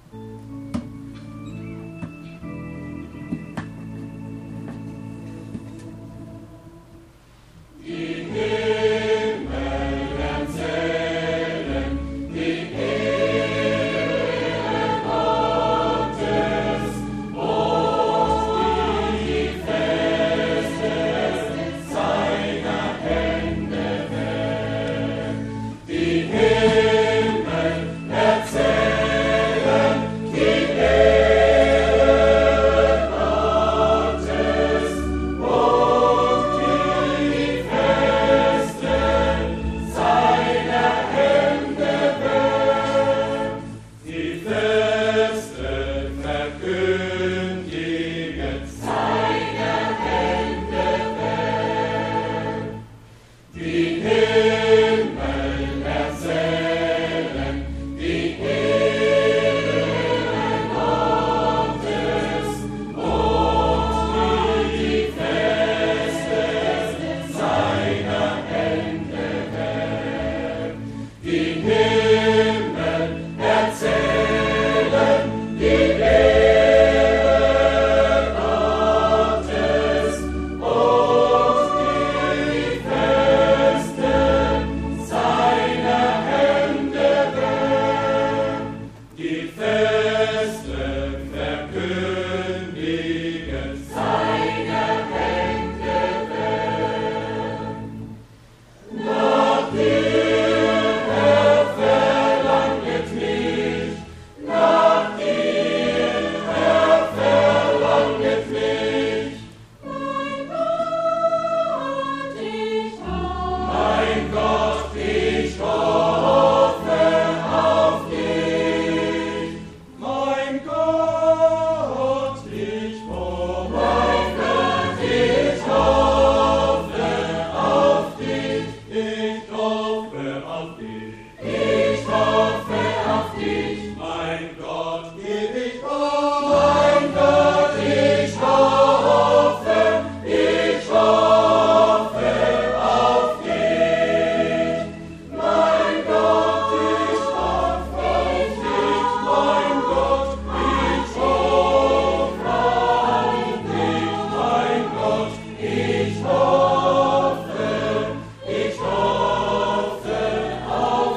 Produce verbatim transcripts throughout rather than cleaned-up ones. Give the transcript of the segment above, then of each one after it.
Ich hoffe auf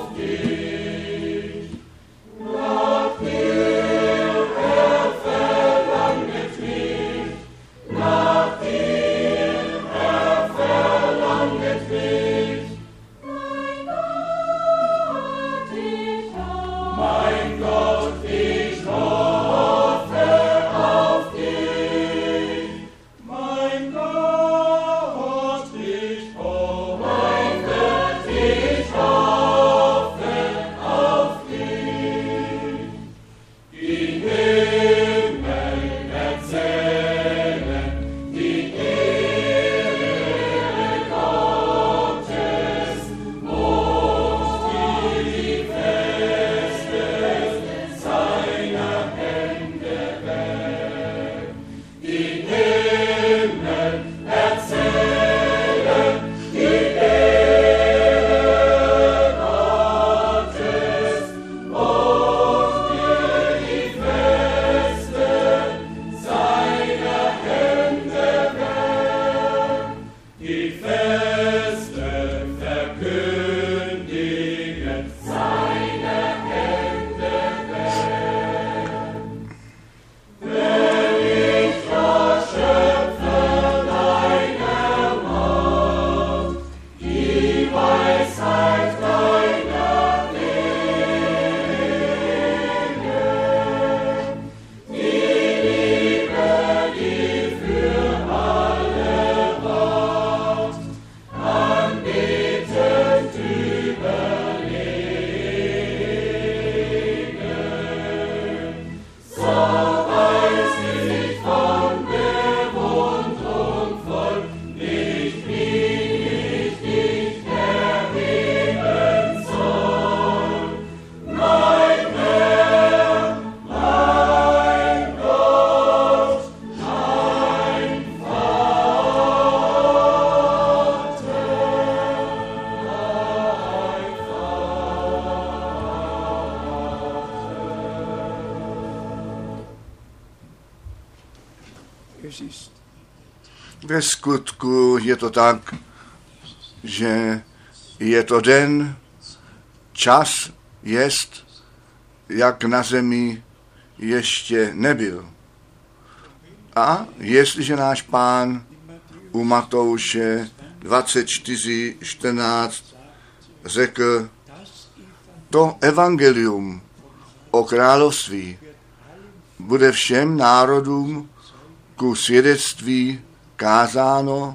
Ve skutku je to tak, že je to den, čas jest, jak na zemi ještě nebyl. A jestliže náš Pán u Matouše dvacet čtyři čtrnáct řekl, to evangelium o království bude všem národům ku svědectví kázáno,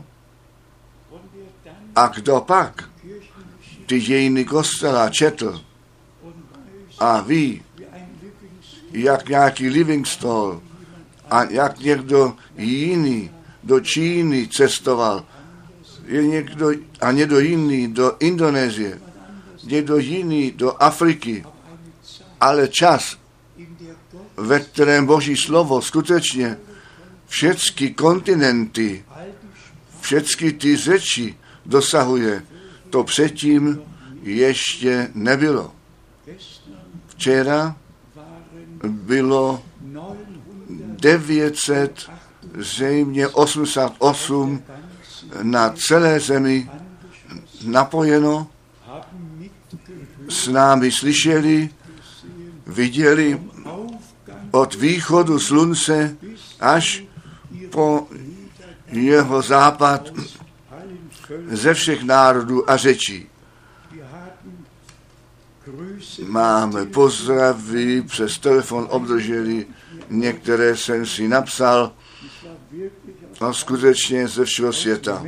a kdo pak ty dějiny kostela četl a ví, jak nějaký Livingstone a jak někdo jiný do Číny cestoval, je někdo, a někdo jiný do Indonésie, někdo jiný do Afriky, ale čas, ve kterém Boží slovo skutečně všechny kontinenty, všechny ty řeči dosahuje, to předtím ještě nebylo. Včera bylo devět set, zřejmě osmdesát osm na celé zemi napojeno, s námi slyšeli, viděli od východu slunce až po jeho západ ze všech národů a řečí. Máme pozdravy, přes telefon obdrželi, některé jsem si napsal, a skutečně ze všeho světa.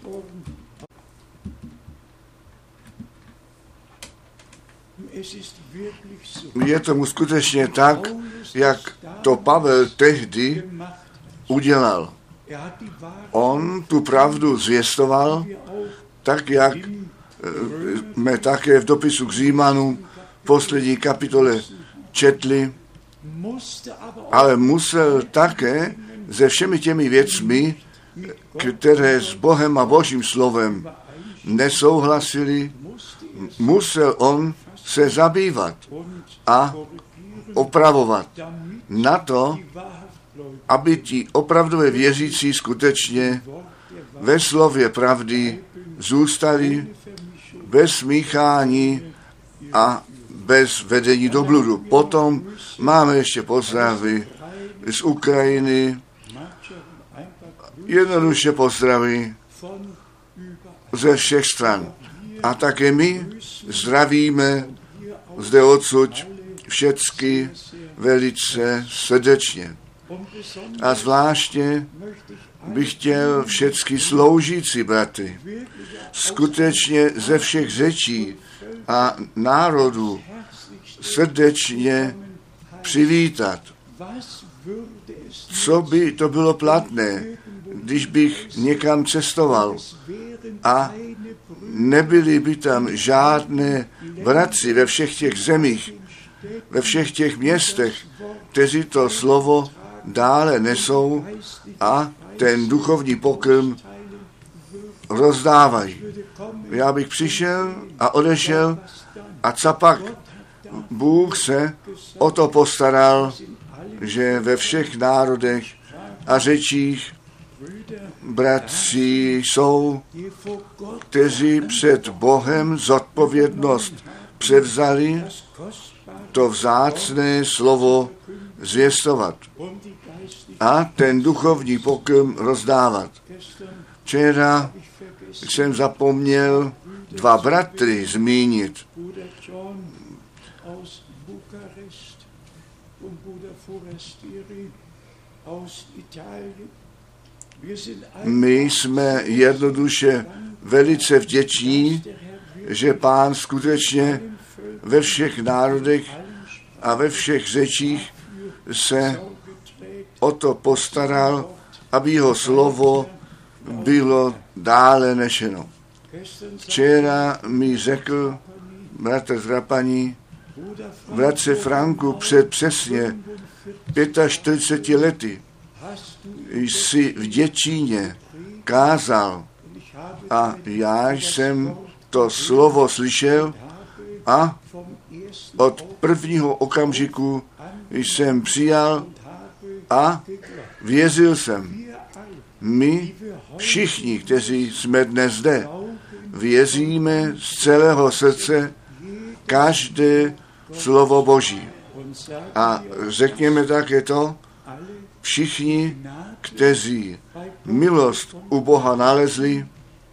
Je tomu skutečně tak, jak to Pavel tehdy udělal. On tu pravdu zvěstoval, tak jak jsme také v dopisu k Římanům v poslední kapitole četli, ale musel také se všemi těmi věcmi, které s Bohem a Božím slovem nesouhlasili, musel on se zabývat a opravovat na to, aby ti opravdové věřící skutečně ve slově pravdy zůstali bez smíchání a bez vedení do bludu. Potom máme ještě pozdravy z Ukrajiny, jednoduše pozdravy ze všech stran. A také my zdravíme zde odsud všecky velice srdečně. A zvláště bych chtěl všecky sloužící bratry skutečně ze všech řečí a národů srdečně přivítat. Co by to bylo platné, když bych někam cestoval a nebyli by tam žádné bratři ve všech těch zemích, ve všech těch městech, kteří to slovo dále nesou a ten duchovní pokrm rozdávají. Já bych přišel a odešel a capak Bůh se o to postaral, že ve všech národech a řečích bratři jsou, kteří před Bohem zodpovědnost převzali to vzácné slovo zvěstovat a ten duchovní pokrm rozdávat. Včera jsem zapomněl dva bratry zmínit. My jsme jednoduše velice vděční, že Pán skutečně ve všech národech a ve všech řečích se o to postaral, aby jeho slovo bylo dále nešeno. Včera mi řekl bratr Zrapaní, bratře Franku, před přesně čtyřiceti pěti lety jsi v Děčíně kázal a já jsem to slovo slyšel a od prvního okamžiku jsem přijal a věřil jsem. My všichni, kteří jsme dnes zde, věříme z celého srdce každé slovo Boží. A řekněme také to, všichni, kteří milost u Boha nalezli,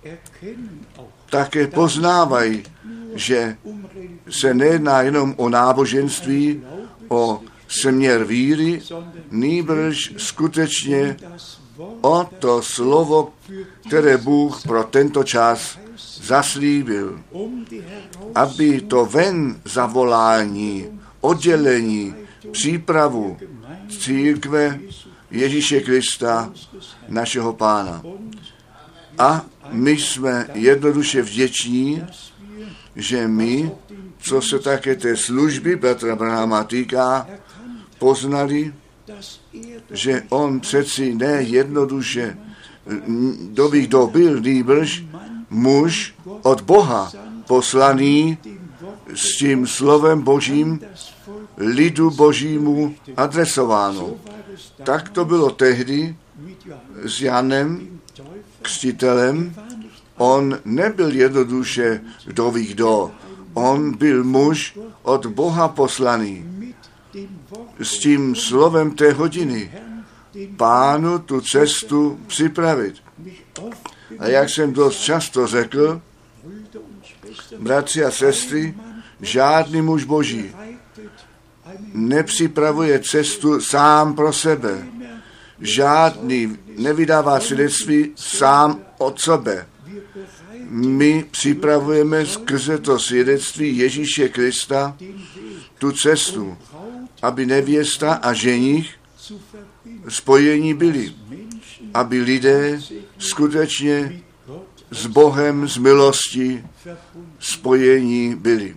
také poznávají, že se nejedná jenom o náboženství, o směr víry, nýbrž skutečně o to slovo, které Bůh pro tento čas zaslíbil, aby to ven zavolání, oddělení, přípravu církve Ježíše Krista, našeho Pána. A my jsme jednoduše vděční, že my, co se také té služby bratra Branhama týká, poznali, že on přeci ne jednoduše doby, kdo byl, nýbrž muž od Boha poslaný s tím slovem Božím lidu Božímu adresováno. Tak to bylo tehdy s Janem Křtitelem. On nebyl jednoduše kdo ví kdo. On byl muž od Boha poslaný s tím slovem té hodiny Pánu tu cestu připravit. A jak jsem dost často řekl, bratři a sestry, žádný muž Boží nepřipravuje cestu sám pro sebe. Žádný nevydává svědectví sám od sebe. My připravujeme skrze to svědectví Ježíše Krista tu cestu, aby nevěsta a ženich spojení byli, aby lidé skutečně s Bohem z milosti spojení byli.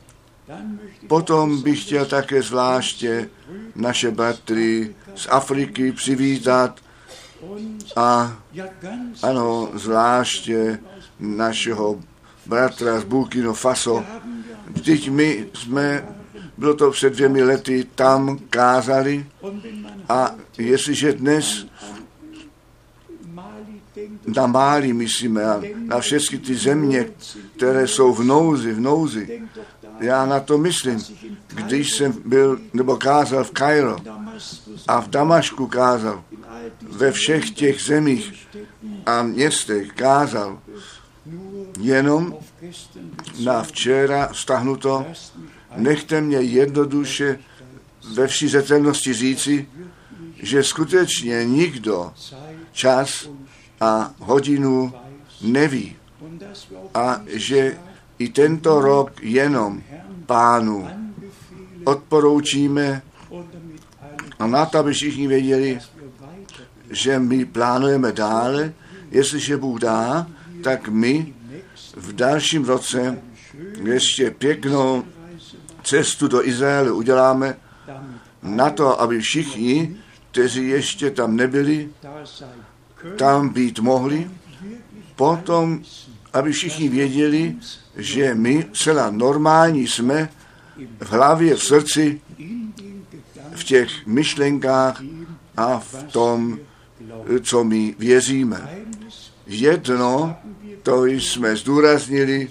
Potom bych chtěl také zvláště naše bratry z Afriky přivítat a ano, zvláště našeho bratra z Burkina Faso. Vždyť my jsme, bylo to před dvěmi lety, tam kázali a jestliže dnes na Mali myslíme a na všechny ty země, které jsou v nouzi, v nouzi, já na to myslím, když jsem byl, nebo kázal v Kairo a v Damašku kázal, ve všech těch zemích a městech kázal, jenom na včera vztahnuto, nechte mě jednoduše ve vší zřetelnosti říci, že skutečně nikdo čas a hodinu neví a že i tento rok jenom Pánu odporoučíme a na to, aby všichni věděli, že my plánujeme dále, jestliže Bůh dá, tak my v dalším roce ještě pěknou cestu do Izraele uděláme na to, aby všichni, kteří ještě tam nebyli, tam být mohli, potom, aby všichni věděli, že my celá normální jsme v hlavě, v srdci, v těch myšlenkách a v tom, co my věříme. Jedno, to jsme zdůraznili,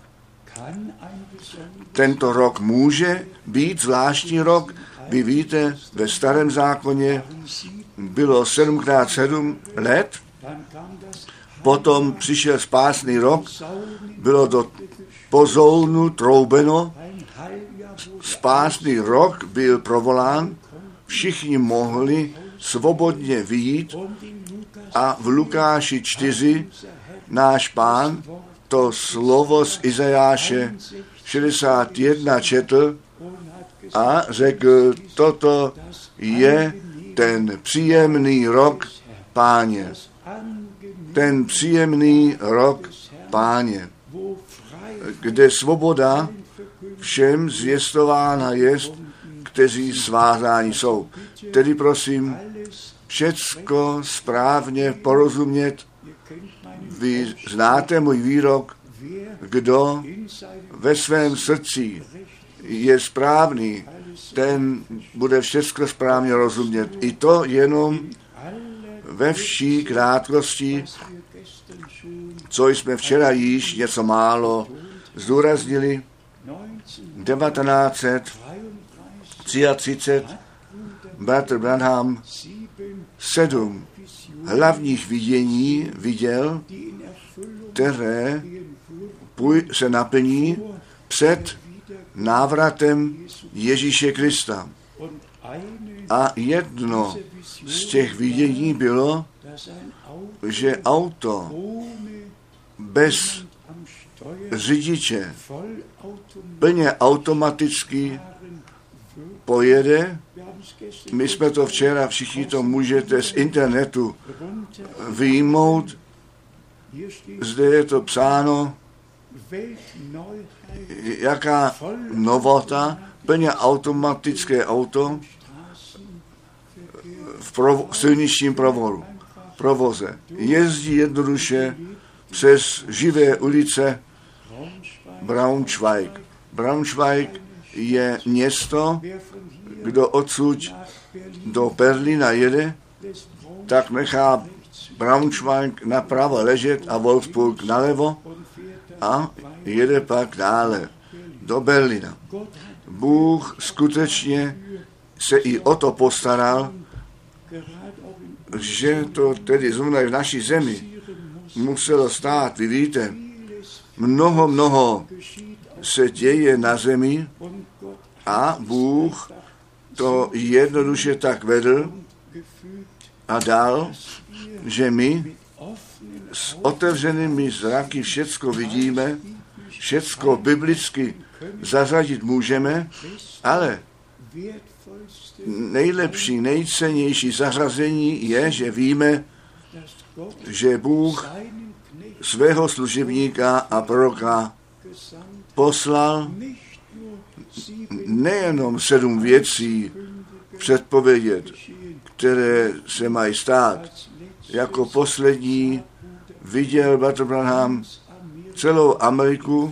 tento rok může být zvláštní rok. Vy víte, ve Starém zákoně bylo sedmkrát sedm let, potom přišel spásný rok, bylo do pozounu troubeno, spásný rok byl provolán, všichni mohli svobodně vyjít a v Lukáši čtyři náš Pán to slovo z Izajáše šedesát jedna četl a řekl, toto je ten příjemný rok Páně. Ten příjemný rok Páně, kde svoboda všem zvěstována jest, kteří svázáni jsou. Tedy prosím, všecko správně porozumět. Vy znáte můj výrok, kdo ve svém srdci je správný, ten bude všecko správně rozumět. I to jenom ve vší krátkosti, co jsme včera již něco málo zdůraznili. devatenáct set třiatřicet bratr Branham sedm hlavních vidění viděl, které se naplní před návratem Ježíše Krista. A jedno z těch vidění bylo, že auto bez řidiče plně automaticky pojede. My jsme to včera, všichni to můžete z internetu vyjmout. Zde je to psáno, jaká novota, plně automatické auto v provo- silničním provoru, provoze. Jezdí jednoduše přes živé ulice Braunschweig. Braunschweig je město, kdo odsud do Berlína jede, tak nechá Braunschweig napravo ležet a Wolfsburg nalevo a jede pak dále do Berlína. Bůh skutečně se i o to postaral, že to tedy zrovna v naší zemi muselo stát. Vy víte, mnoho, mnoho se děje na zemi a Bůh to jednoduše tak vedl a dal, že my s otevřenými zraky všecko vidíme, všecko biblicky zařadit můžeme, ale nejlepší, nejcennější zařazení je, že víme, že Bůh svého služebníka a proroka poslal nejenom sedm věcí předpovědět, které se mají stát. Jako poslední viděl bratr Branham celou Ameriku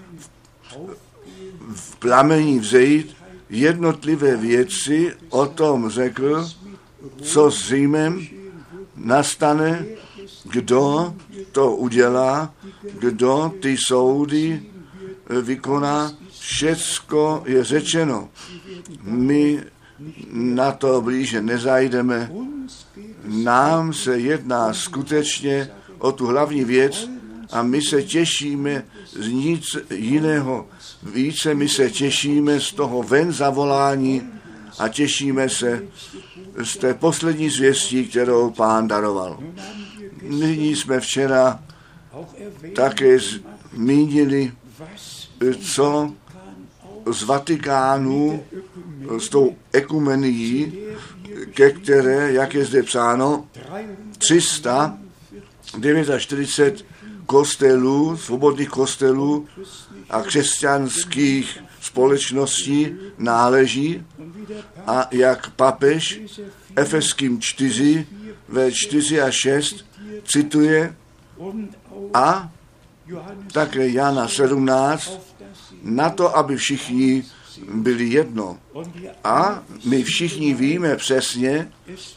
v plamení vzejít, jednotlivé věci o tom řekl, co s Římem nastane, kdo to udělá, kdo ty soudy vykoná, všecko je řečeno. My na to blíže nezajdeme. Nám se jedná skutečně o tu hlavní věc a my se těšíme z nic jiného. Více my se těšíme z toho ven zavolání a těšíme se z té poslední zvěstí, kterou Pán daroval. Nyní jsme včera také zmínili, co z Vatikánu, s tou ekumenií, ke které, jak je zde psáno, tři sta čtyřicet devět kostelů, svobodných kostelů a křesťanských společností náleží a jak papež Efeským čtyři ve čtyři a šest cituje a také Jana sedmnáct na to, aby všichni byli jedno. A my všichni víme přesně,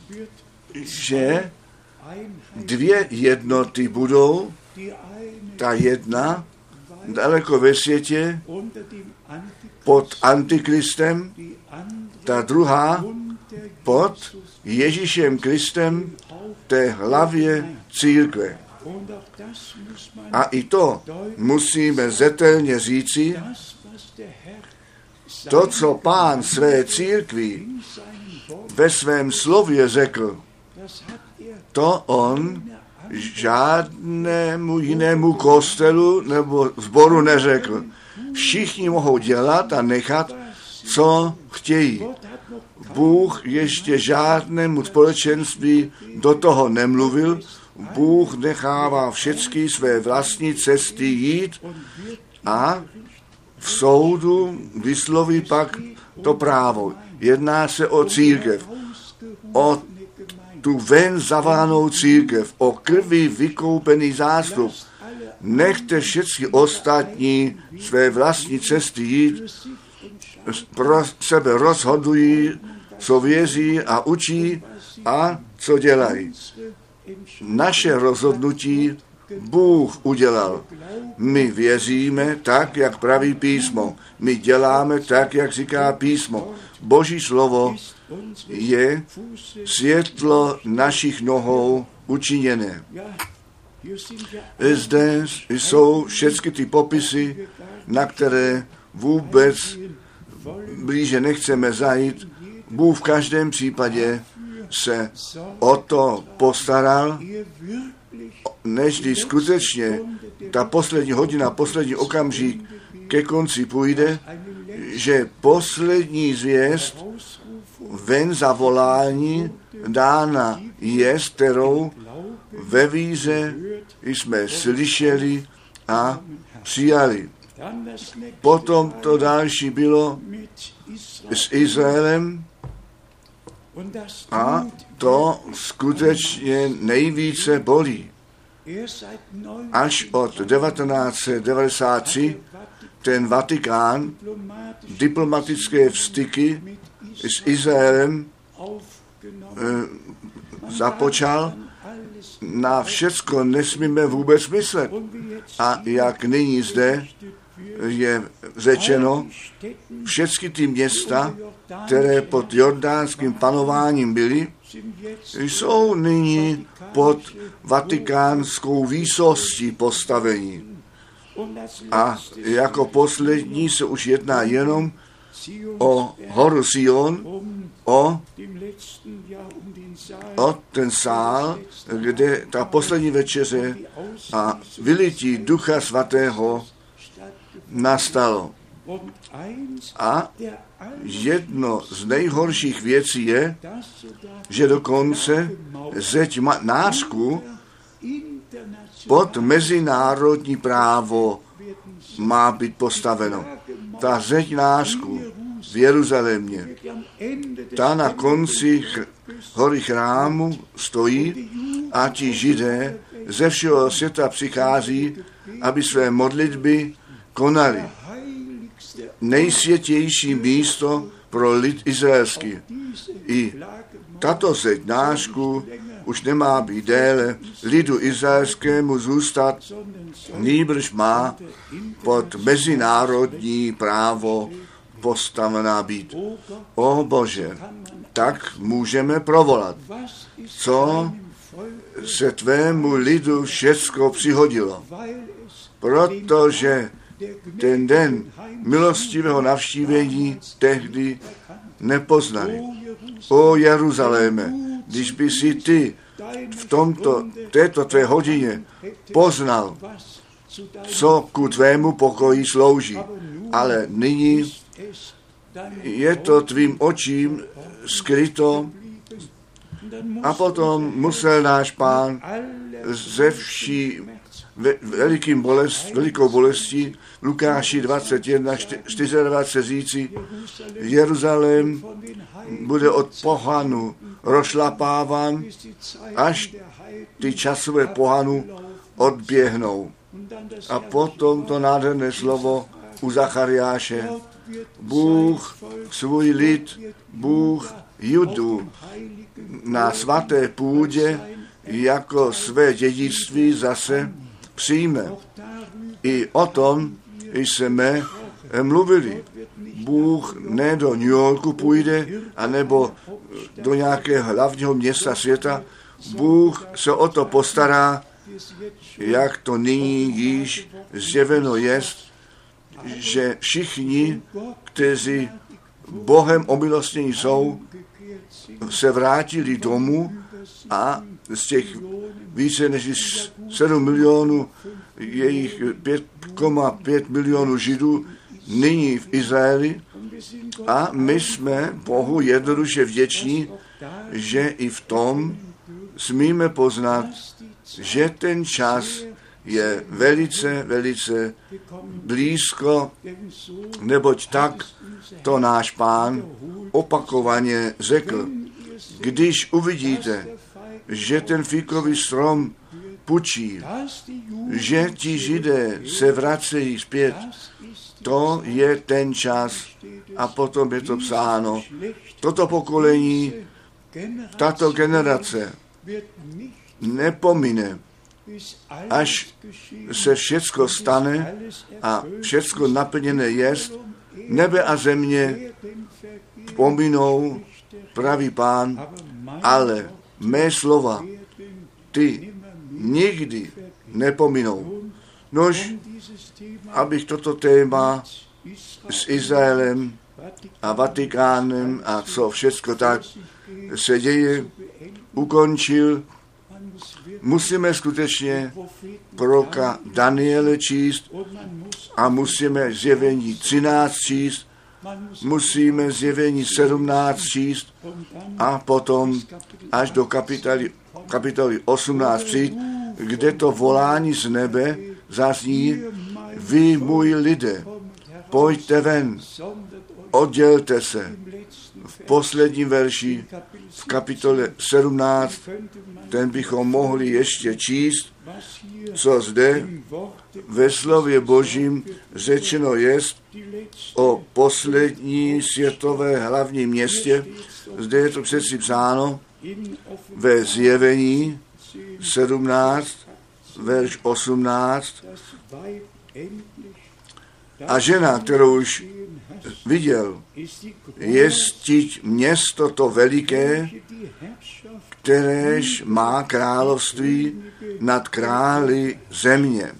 že dvě jednoty budou, ta jedna daleko ve světě pod Antikristem, ta druhá pod Ježíšem Kristem, té hlavě církve. A i to musíme zetelně říci, to, co Pán své církvi ve svém slově řekl, to on žádnému jinému kostelu nebo sboru neřekl. Všichni mohou dělat a nechat, co chtějí. Bůh ještě žádnému společenství do toho nemluvil. Bůh nechává všechny své vlastní cesty jít a v soudu vysloví pak to právo. Jedná se o církev, o tu ven zavanou církev, o krvi vykoupený zástup. Nechte všechny ostatní své vlastní cesty jít, pro sebe rozhodují, co věří a učí a co dělají. Naše rozhodnutí Bůh udělal. My věříme tak, jak praví písmo. My děláme tak, jak říká písmo. Boží slovo je světlo našich nohou učiněné. Zde jsou všechny ty popisy, na které vůbec blíže nechceme zajít. Bůh v každém případě se o to postaral, nežli skutečně ta poslední hodina, poslední okamžik ke konci půjde, že poslední zvěst ven zavolání dána je, kterou ve víře jsme slyšeli a přijali. Potom to další bylo s Izraelem a to skutečně nejvíce bolí. Až od devatenáct set devadesát tři ten Vatikán diplomatické vztyky s Izraelem e, započal. Na všecko nesmíme vůbec myslet. A jak nyní zde je řečeno, všechny ty města, které pod jordánským panováním byly, jsou nyní pod vatikánskou výsostí postavení. A jako poslední se už jedná jenom o horu Sion, o, o ten sál, kde ta poslední večeře a vylití Ducha Svatého nastalo. A jedno z nejhorších věcí je, že dokonce zeď nářku pod mezinárodní právo má být postaveno. Ta zeď nářku v Jeruzalémě, ta na konci ch- hory chrámu stojí a ti Židé ze všeho světa přichází, aby své modlitby konali. Nejsvětější místo pro lid izraelský. I tato zeď nářku už nemá být déle lidu izraelskému zůstat, nýbrž má pod mezinárodní právo postavená být. O Bože, tak můžeme provolat, co se tvému lidu všecko přihodilo. Protože ten den milostivého navštívení tehdy nepoznali. O Jeruzaléme, když by si ty v tomto, této tvé hodině poznal, co ku tvému pokoji slouží. Ale nyní je to tvým očím skryto a potom musel náš Pán ze vší velikým bolest, velikou bolestí Lukáši dvacet jedna dvacet čtyři říci, Jeruzalém bude od pohanu rozšlapáván, až ty časové pohanu odběhnou. A potom to nádherné slovo u Zachariáše. Bůh svůj lid, Bůh Judu na svaté půdě jako své dědictví zase přijme. I o tom jsme mluvili. Bůh ne do New Yorku půjde, anebo do nějakého hlavního města světa. Bůh se o to postará, jak to nyní již zjeveno jest, že všichni, kteří Bohem omilostnění jsou, se vrátili domů a z těch více než sedm milionů, jejich pět celá pět milionů Židů nyní v Izraeli a my jsme Bohu jednoduše vděční, že i v tom smíme poznat, že ten čas je velice, velice blízko, neboť tak to náš Pán opakovaně řekl. Když uvidíte, že ten fíkový strom pučí, že ti Židé se vracejí zpět, to je ten čas a potom je to psáno. Toto pokolení tato generace nepomine, až se všecko stane a všecko naplněné jest, nebe a země pominou, pravý Pán, ale mé slova, ty nikdy nepominou. Nož, abych toto téma s Izraelem a Vatikánem a co všecko tak se děje, ukončil, musíme skutečně proroka Daniele číst a musíme zjevení třináct číst, musíme zjevení sedmnáct číst a potom až do kapitoly, kapitoly osmnáct přijít, kde to volání z nebe zazní: vy, můj lidé, pojďte ven, oddělte se. V posledním verši, v kapitole sedmnáct, ten bychom mohli ještě číst, co zde ve slově Božím řečeno jest o poslední světové hlavním městě. Zde je to přeci psáno ve zjevení sedmnáct, verš osmnáct. A žena, kterou už viděl, jestiť město to veliké, kteréž má království nad králi země.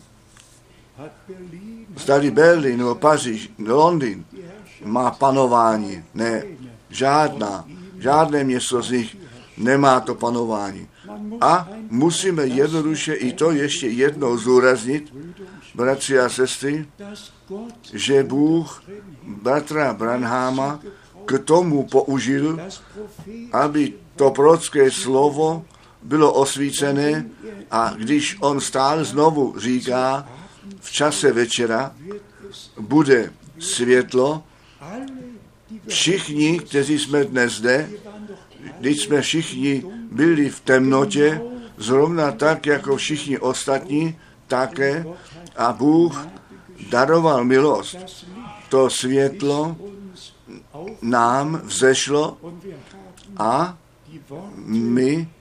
Zdali Berlín nebo Paříž, Londýn má panování. Ne, žádná, žádné město z nich nemá to panování. A musíme jednoduše i to ještě jednou zúraznit, bratři a sestry, že Bůh bratra Branhama k tomu použil, aby to prorocké slovo bylo osvícené, a když on stále znovu říká, v čase večera bude světlo, všichni, kteří jsme dnes zde, když jsme všichni byli v temnotě, zrovna tak, jako všichni ostatní, také, a Bůh daroval milost. To světlo nám vzešlo a my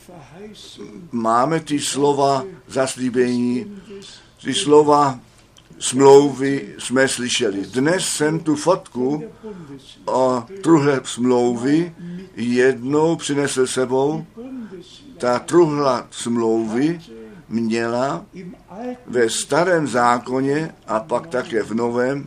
máme ty slova zaslíbení, ty slova smlouvy jsme slyšeli. Dnes jsem tu fotku o truhle smlouvy jednou přinesl sebou. Ta truhla smlouvy měla ve starém zákoně a pak také v novém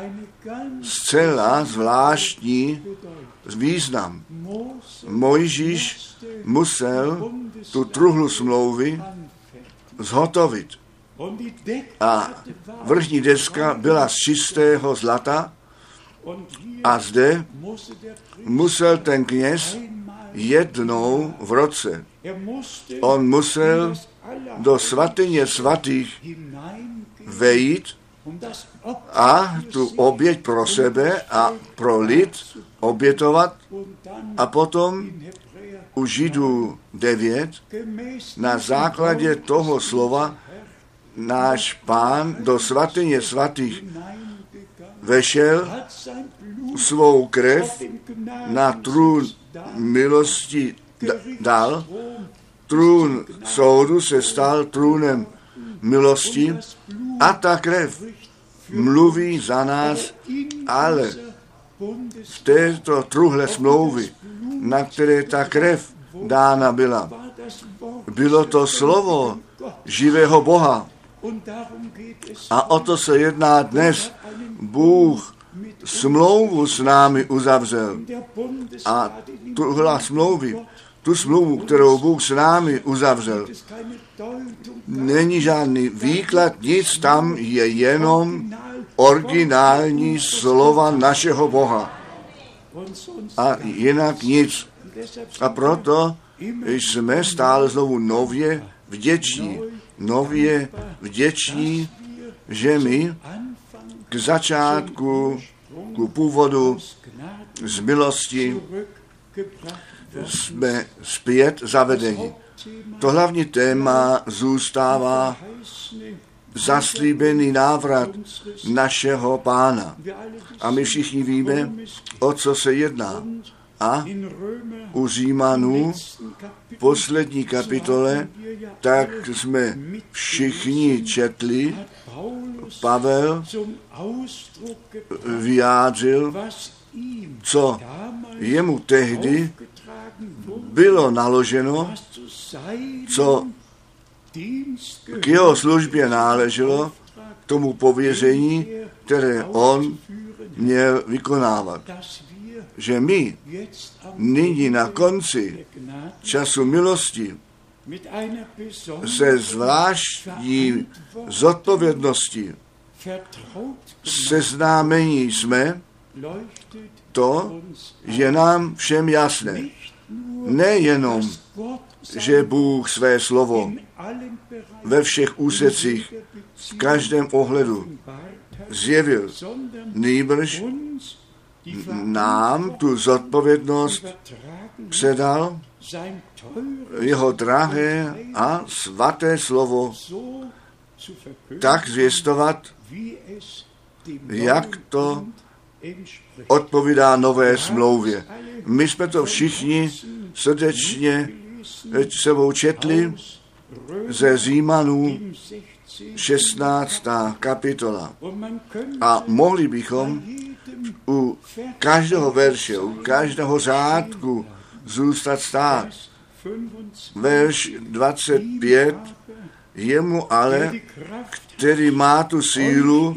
zcela zvláštní význam. Mojžíš musel tu truhlu smlouvy zhotovit. A vrchní deska byla z čistého zlata a zde musel ten kněz jednou v roce. On musel do svatyně svatých vejít a tu oběť pro sebe a pro lid obětovat, a potom u Židů devět na základě toho slova náš Pán do svatyně svatých vešel, svou krev na trůn milosti dal, trůn soudu se stal trůnem milosti a ta krev mluví za nás, ale v této truhle smlouvy, na které ta krev dána byla, bylo to slovo živého Boha. A o to se jedná dnes. Bůh smlouvu s námi uzavřel. A tuhle smlouvy, tu smlouvu, kterou Bůh s námi uzavřel, není žádný výklad, nic, tam je jenom originální slova našeho Boha. A jinak nic. A proto jsme stále znovu nově vděční. Nově vděční, že my k začátku, ku původu z milosti jsme zpět zavedeni. To hlavní téma zůstává zaslíbený návrat našeho Pána. A my všichni víme, o co se jedná. A u Římanů, v poslední kapitole, tak jsme všichni četli, Pavel vyjádřil, co jemu tehdy bylo naloženo, co k jeho službě náleželo, k tomu pověření, které on měl vykonávat. Že my nyní na konci času milosti se zvláštní zodpovědností seznámení jsme, to je nám všem jasné. Nejenom, že Bůh své slovo ve všech úsecích, v každém ohledu zjevil, nýbrž nám tu zodpovědnost předal jeho drahé a svaté slovo tak zvěstovat, jak to odpovídá nové smlouvě. My jsme to všichni srdečně sebou četli ze Římanů šestnáctá kapitola. A mohli bychom u každého verše, u každého řádku zůstat stát. Verš dvacet pět, jemu ale, který má tu sílu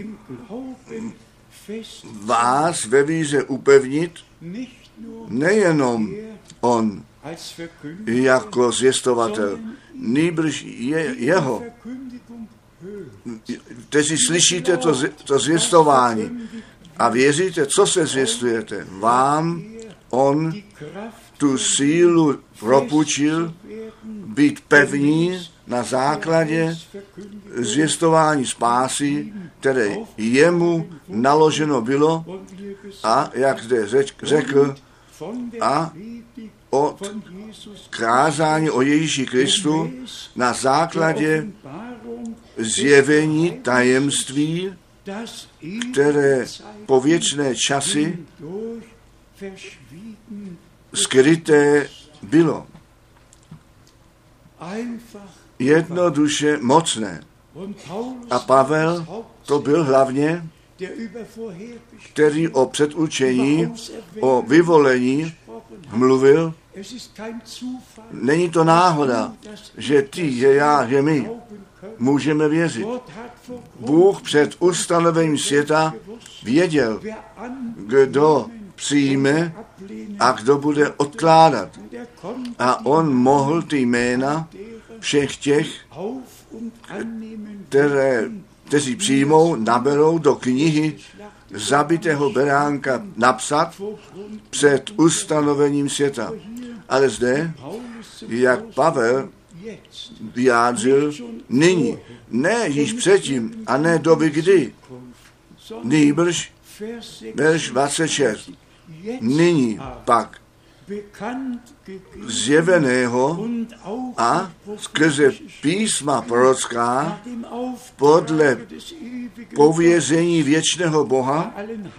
vás ve víře upevnit, nejenom on jako zvěstovatel, nýbrž je jeho. Kteří slyšíte to, to zvěstování a věříte, co se zvěstujete, vám on tu sílu propůjčil být pevní na základě zvěstování spásy, které jemu naloženo bylo a, jak zde řekl, a od kázání o Ježíši Kristu na základě zjevení tajemství, které po věčné časy skryté bylo. Jednoduše mocné. A Pavel to byl hlavně, který o předurčení, o vyvolení mluvil. Není to náhoda, že ty, že já, že my můžeme věřit. Bůh před ustanovením světa věděl, kdo přijme a kdo bude odkládat. A on mohl ty jména všech těch, které, kteří přijmou, naberou do knihy zabitého beránka napsat před ustanovením světa. Ale zde, jak Pavel vyjádřil, nyní, ne již předtím a ne doby kdy, nýbrž verš dvacet šest. Nyní pak zjeveného a skrze písma prorocká podle pověření věčného Boha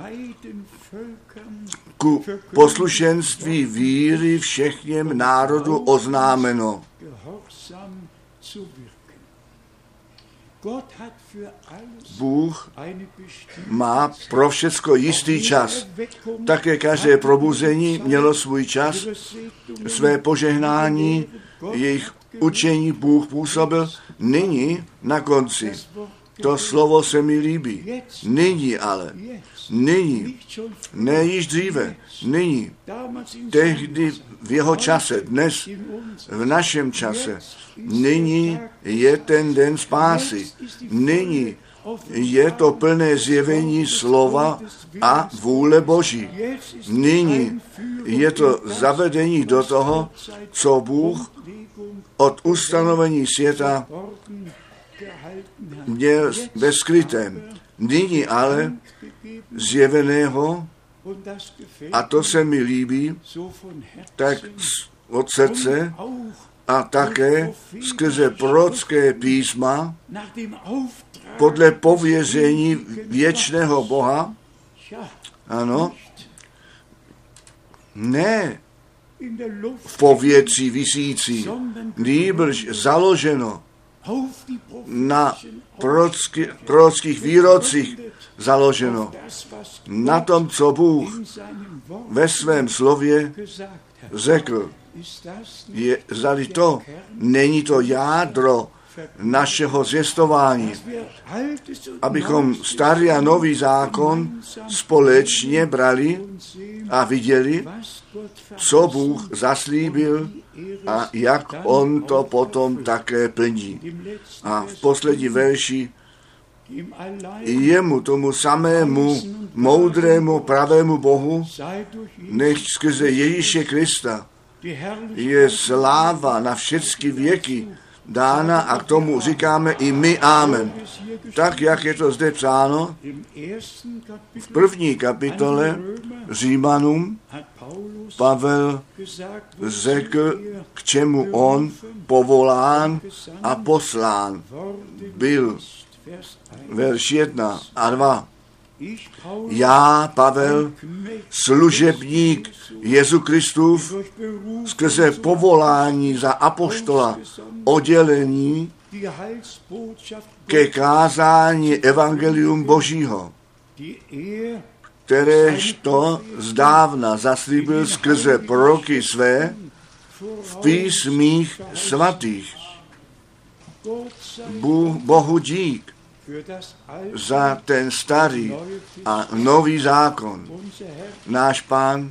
ku poslušenství víry všechněm národu oznámeno. Bůh má pro všecko jistý čas. Také každé probuzení mělo svůj čas, své požehnání, jejich učení Bůh působil. Nyní na konci. To slovo se mi líbí. Nyní ale. Nyní. Ne již dříve. Nyní. Tehdy v jeho čase. Dnes v našem čase. Nyní je ten den spásy. Nyní je to plné zjevení slova a vůle Boží. Nyní je to zavedení do toho, co Bůh od ustanovení světa měl ve skrytém. Nyní ale zjeveného, a to se mi líbí, tak od srdce a také skrze prorocké písma podle pověření věčného Boha, ano, ne v povětří visící, nýbrž založeno na prorocky, prorockých výrocích založeno, na tom, co Bůh ve svém slově řekl. Je, zdali to není to jádro našeho zvěstování, abychom starý a nový zákon společně brali a viděli, co Bůh zaslíbil a jak on to potom také plní. A v poslední verši jemu, tomu samému, moudrému, pravému Bohu, nech skrze Ježíše Krista je sláva na všechny věky dána a k tomu říkáme i my amen. Tak, jak je to zde psáno, v první kapitole Římanům Pavel řekl, k čemu on povolán a poslán byl. Verš jedna a dva. Já, Pavel, služebník Jezu Kristův, skrze povolání za apoštola oddělení ke kázání evangelium Božího, kteréž to zdávna zaslíbil skrze proroky své v písmích svatých. Bůh, Bohu dík za ten starý a nový zákon. Náš Pán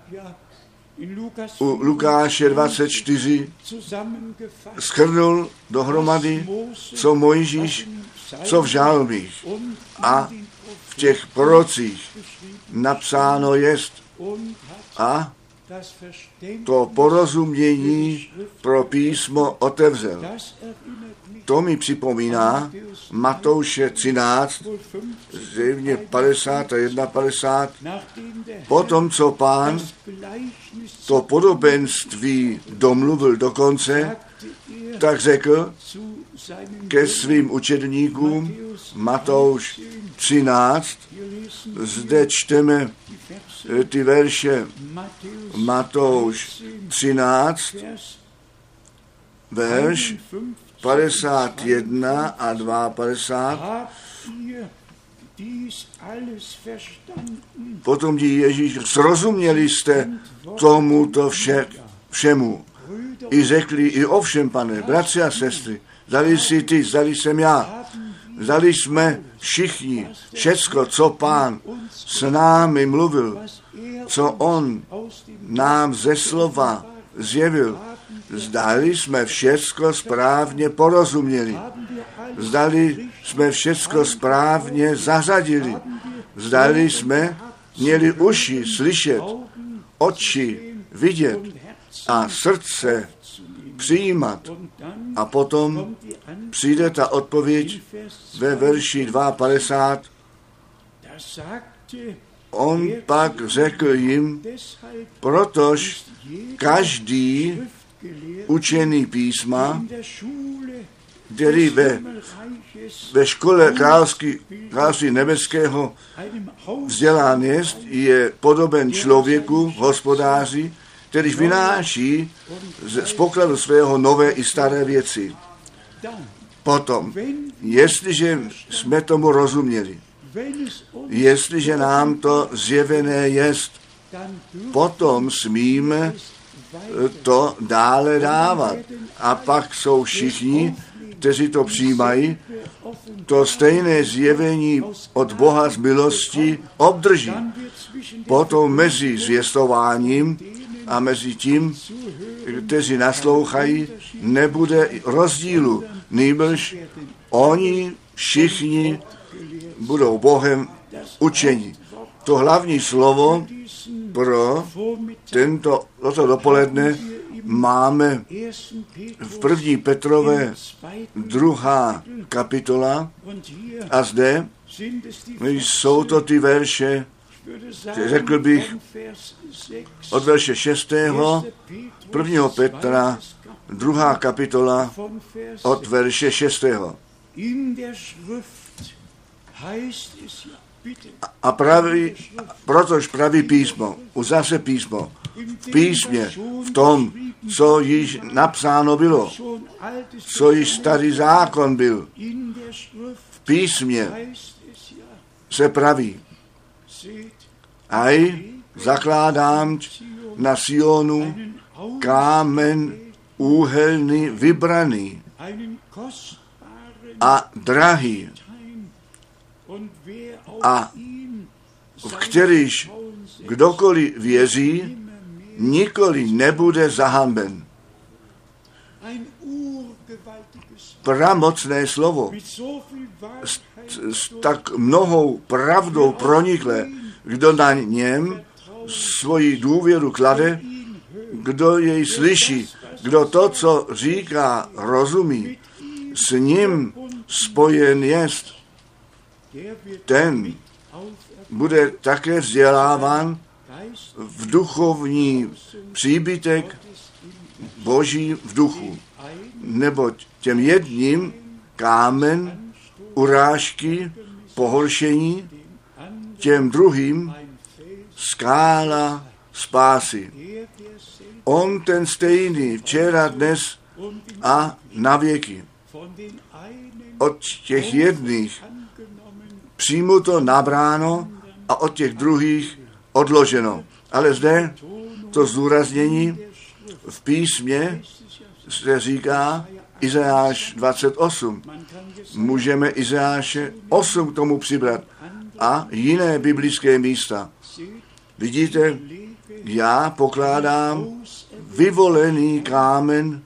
u Lukáše dvacet čtyři shrnul dohromady, co Mojžíš, co v žalmích a v těch prorocích napsáno jest a to porozumění pro písmo otevřel. To mi připomíná Matouše třináct, zřejmě padesát a jedna padesát. Potom, co Pán to podobenství domluvil do konce, tak řekl ke svým učedníkům, Matouš třináct, zde čteme ty verše Matouš třináct, verš padesát jedna a padesát dva. Potom dí Ježíš, srozuměli jste tomuto vše, všemu. I řekli, i ovšem, pane, bratři a sestry, zdali jsi ty, zdali jsem já, zdali jsme všichni, všecko, co Pán s námi mluvil, co on nám ze slova zjevil, zdali jsme všecko správně porozuměli, zdali jsme všecko správně zařadili, zdali jsme měli uši slyšet, oči vidět a srdce přijímat. A potom přijde ta odpověď ve verši padesát dva. On pak řekl jim, protož každý učený písma, který ve, ve škole království, království nebeského vzdělán jest, je podoben člověku, hospodáři, který vynáší z, z pokladu svého nové i staré věci. Potom, jestliže jsme tomu rozuměli, jestliže nám to zjevené jest, potom smíme to dále dávat. A pak jsou všichni, kteří to přijímají, to stejné zjevení od Boha z milosti obdrží. Potom mezi zvěstováním a mezi tím, kteří naslouchají, nebude rozdílu. Nýbrž oni všichni budou Bohem učeni. To hlavní slovo pro tento, toto dopoledne máme v první Petrové druhá kapitola a zde jsou to ty verše, řekl bych, od verše šestého, prvního Petra, druhá kapitola, od verše šestého. A praví, protož praví písmo, už zase písmo, v písmě, v tom, co již napsáno bylo, co již starý zákon byl, v písmě se praví. Aj zakládám na Sionu kámen úhelný vybraný a drahý, a v kterýž kdokoliv věří, nikoli nebude zahanben. Pramocné slovo, s, s tak mnohou pravdou proniklé, kdo na něm svoji důvěru klade, kdo jej slyší, kdo to, co říká, rozumí, s ním spojen jest, ten bude také vzděláván v duchovní příbytek Boží v duchu. Neboť těm jedním kámen urážky, pohoršení, těm druhým skála spásy. On ten stejný včera, dnes a na věky. Od těch jedných přijmu to nabráno a od těch druhých odloženo. Ale zde to zdůraznění v písmě se říká Izajáš dvacet osm. Můžeme Izajáše osm k tomu přibrat a jiné biblické místa. Vidíte, já pokládám vyvolený kámen,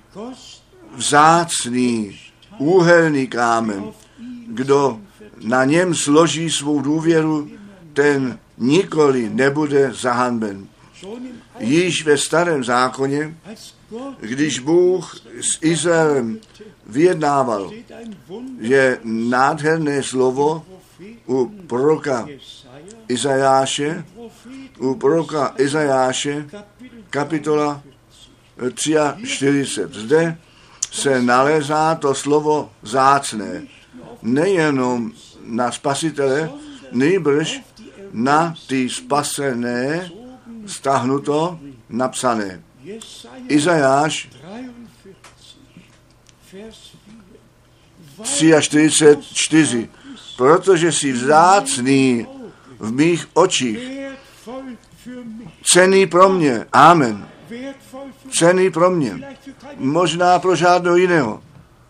vzácný, úhelný kámen. Kdo na něm složí svou důvěru, ten nikoli nebude zahanben. Již ve starém zákoně, když Bůh s Izraelem vyjednával, je nádherné slovo u proroka Izajáše, u proroka Izajáše, kapitola čtyřicet tři. Zde se nalézá to slovo vzácné. Nejenom na spasitele, nýbrž na ty spasené, stáhnuto, napsané. Izajáš čtyřicet tři čtyři. Protože jsi vzácný v mých očích, cenný pro mě. Amen. Cenný pro mě. Možná pro žádného jiného.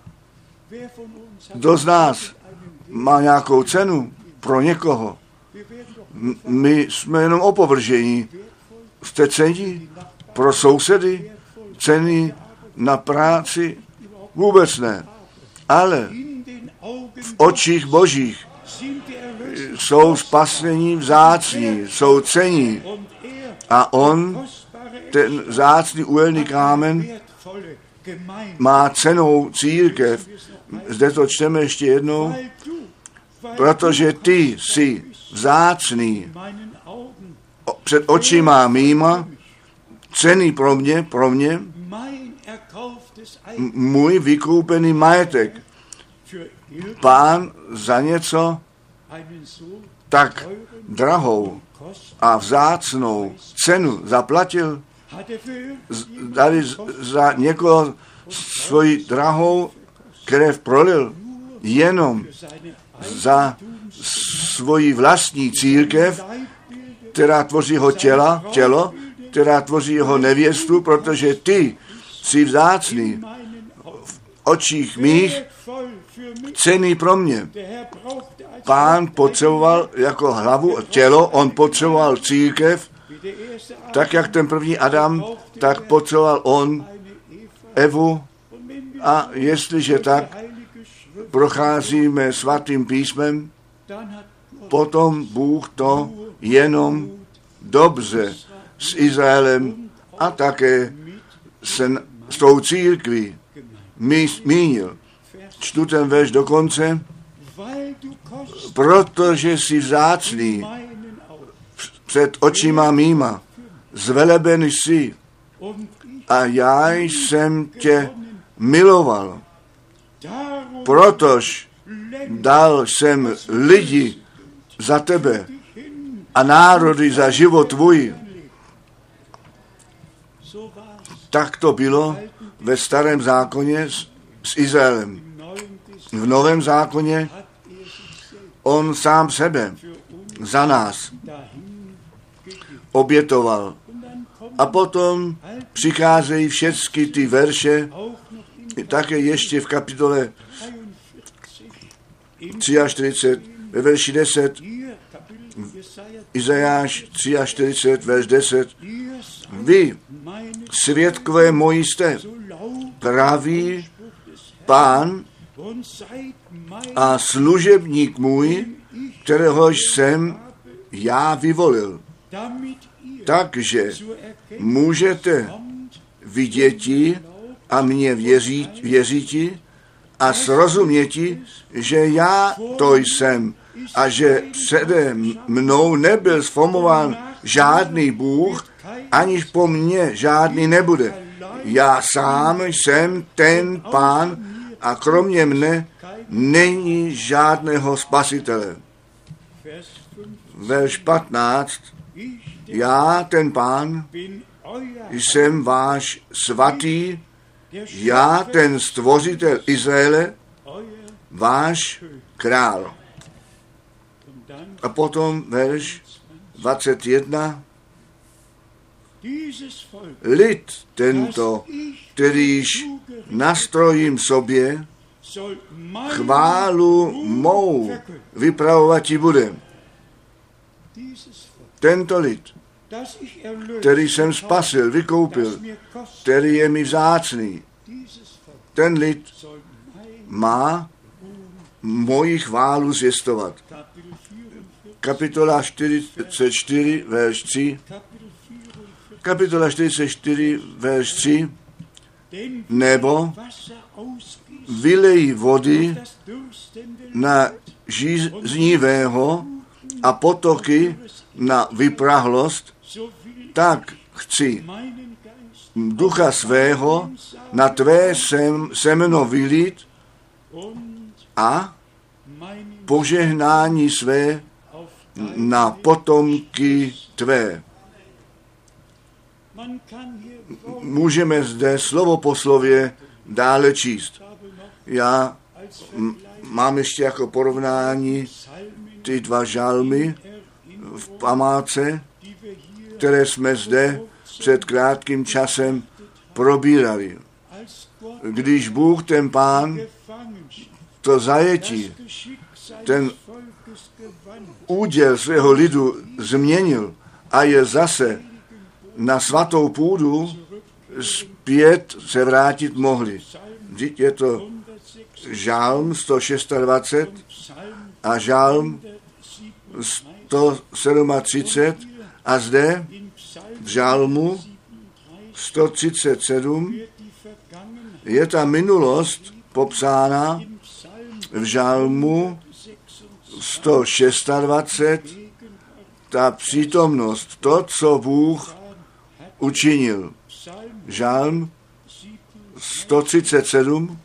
Kdo z nás má nějakou cenu pro někoho? My jsme jenom opovržení. Jste cenní pro sousedy? Cenní na práci? Vůbec ne. Ale v očích Božích jsou spasení vzácní, jsou cenní. A on, ten vzácný úhelný kámen, má cenou církev. Zde to čteme ještě jednou. Protože ty jsi vzácný před očima mýma, cenný pro mě, pro mě, můj vykoupený majetek. Pán za něco tak drahou a vzácnou cenu zaplatil, dali za někoho svoji drahou krev prolil, jenom za svoji vlastní církev, která tvoří jeho těla, tělo, která tvoří jeho nevěstu, protože ty jsi vzácný v očích mých, cenný pro mě. Pán potřeboval jako hlavu tělo, on potřeboval církev, tak jak ten první Adam, tak potřeboval on Evu, a jestliže tak procházíme svatým písmem, potom Bůh to jenom dobře s Izraelem a také se, s tou církví mínil. Čtu ten verš do konce. Protože jsi vzácný před očima mýma, zvelebený jsi a já jsem tě miloval. Protož dal jsem lidi za tebe a národy za život tvůj. Tak to bylo ve starém zákoně s, s Izraelem. V novém zákoně on sám sebe za nás obětoval. A potom přicházejí všechny ty verše, také ještě v kapitole čtyřicet tři, ve verši deset, Izajáš čtyřicet tři, verš deset. Vy, svědkové moji jste, praví Pán a služebník můj, kteréhož jsem já vyvolil. Takže můžete viděti a mě věřit, věříti a srozuměti, že já to jsem a že přede mnou nebyl sformován žádný Bůh, aniž po mně žádný nebude. Já sám jsem ten Pán a kromě mne není žádného spasitele. Verš patnáct. Já, ten Pán, jsem váš svatý, já, ten stvořitel Izraele, váš král. A potom verš dvacet jedna. Lid tento, kterýž nastrojím sobě, chválu mou vypravovati bude. Tento lid, který jsem spasil, vykoupil, který je mi vzácný, ten lid má moji chválu zjistovat. Kapitola čtyřicet čtyři, verš tři. Kapitola čtyřicet čtyři, verš tři. Nebo vylejí vody na žíznivého a potoky na vyprahlost, tak chci ducha svého na tvé sem, semeno vylít a požehnání své na potomky tvé. Můžeme zde slovo po slově dále číst. Já m- mám ještě jako porovnání ty dva žalmy v památce, které jsme zde před krátkým časem probírali. Když Bůh, ten Pán, to zajetí, ten úděl svého lidu změnil a je zase na svatou půdu, zpět se vrátit mohli. Vždyť je to žálm sto dvacet šest a žálm sto třicet sedm a zde v žálmu sto třicet sedm je ta minulost popsána v žálmu sto dvacet šest, ta přítomnost, to, co Bůh učinil. Žálm sto třicet sedm.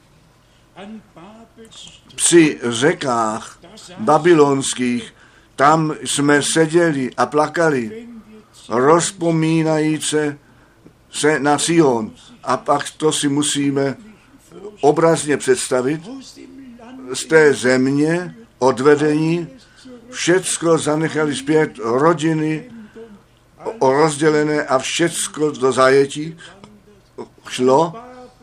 Při řekách babylonských, tam jsme seděli a plakali, rozpomínajíce se na Sion. A pak to si musíme obrazně představit. Z té země odvedení všecko zanechali zpět, rodiny rozdělené a všecko do zajetí šlo.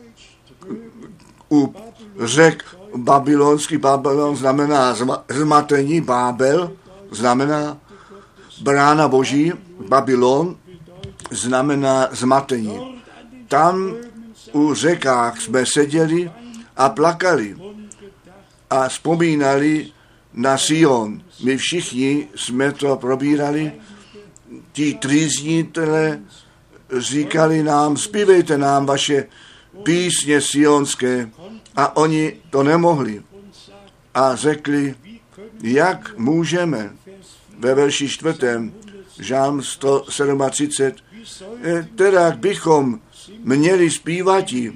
U řek babylonský, Babylon znamená zmatení, Bábel znamená brána boží, Babylon znamená zmatení. Tam u řekách jsme seděli a plakali a vzpomínali na Sion. My všichni jsme to probírali. Ti trýznitelé říkali nám, zpívejte nám vaše písně sionské, a oni to nemohli. A řekli, jak můžeme ve verši čtvrtém, žálm sto třicet sedm, teda bychom měli zpívati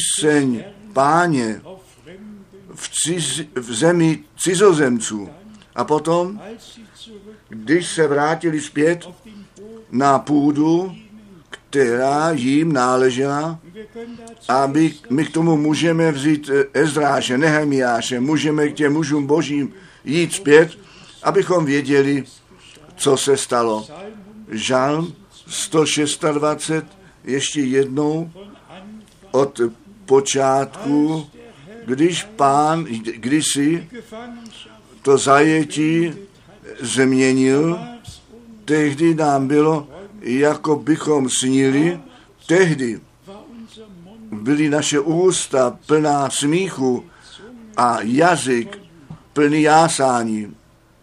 píseň Páně v, ciz, v zemi cizozemců A potom, když se vrátili zpět na půdu, která jim náležela, a my, my k tomu můžeme vzít Ezdráše, Nehemiáše, můžeme k těm mužům božím jít zpět, abychom věděli, co se stalo. Žalm sto dvacet šest, ještě jednou od počátku, když Pán kdysi to zajetí změnil, tehdy nám bylo, jako bychom snili, tehdy byly naše ústa plná smíchu a jazyk plný jásání.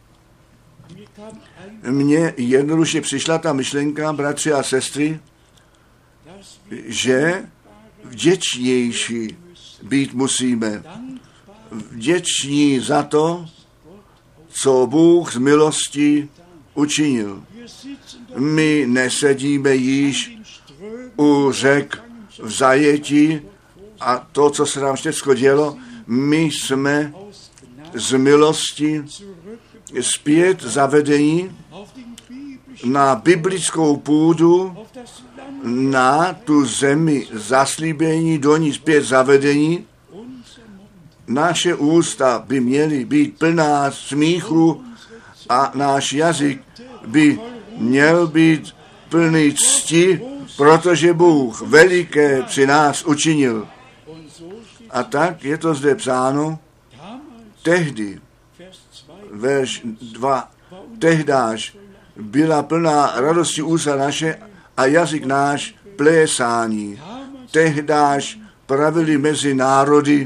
Mně jednoduše přišla ta myšlenka, bratři a sestry, že vděčnější být musíme. Vděční za to, co Bůh z milosti učinil. My nesedíme již u řek v zajetí a to, co se nám všechno dělo, my jsme z milosti zpět zavedení na biblickou půdu, na tu zemi zaslíbení, do ní zpět zavedení. Naše ústa by měly být plná smíchu a náš jazyk by měl být plný cti, protože Bůh veliké při nás učinil. A tak je to zde psáno, tehdy, verš dva, tehdáž byla plná radosti ústa naše a jazyk náš plésání. Tehdáž pravili mezi národy,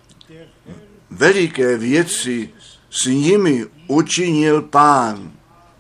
veliké věci s nimi učinil Pán.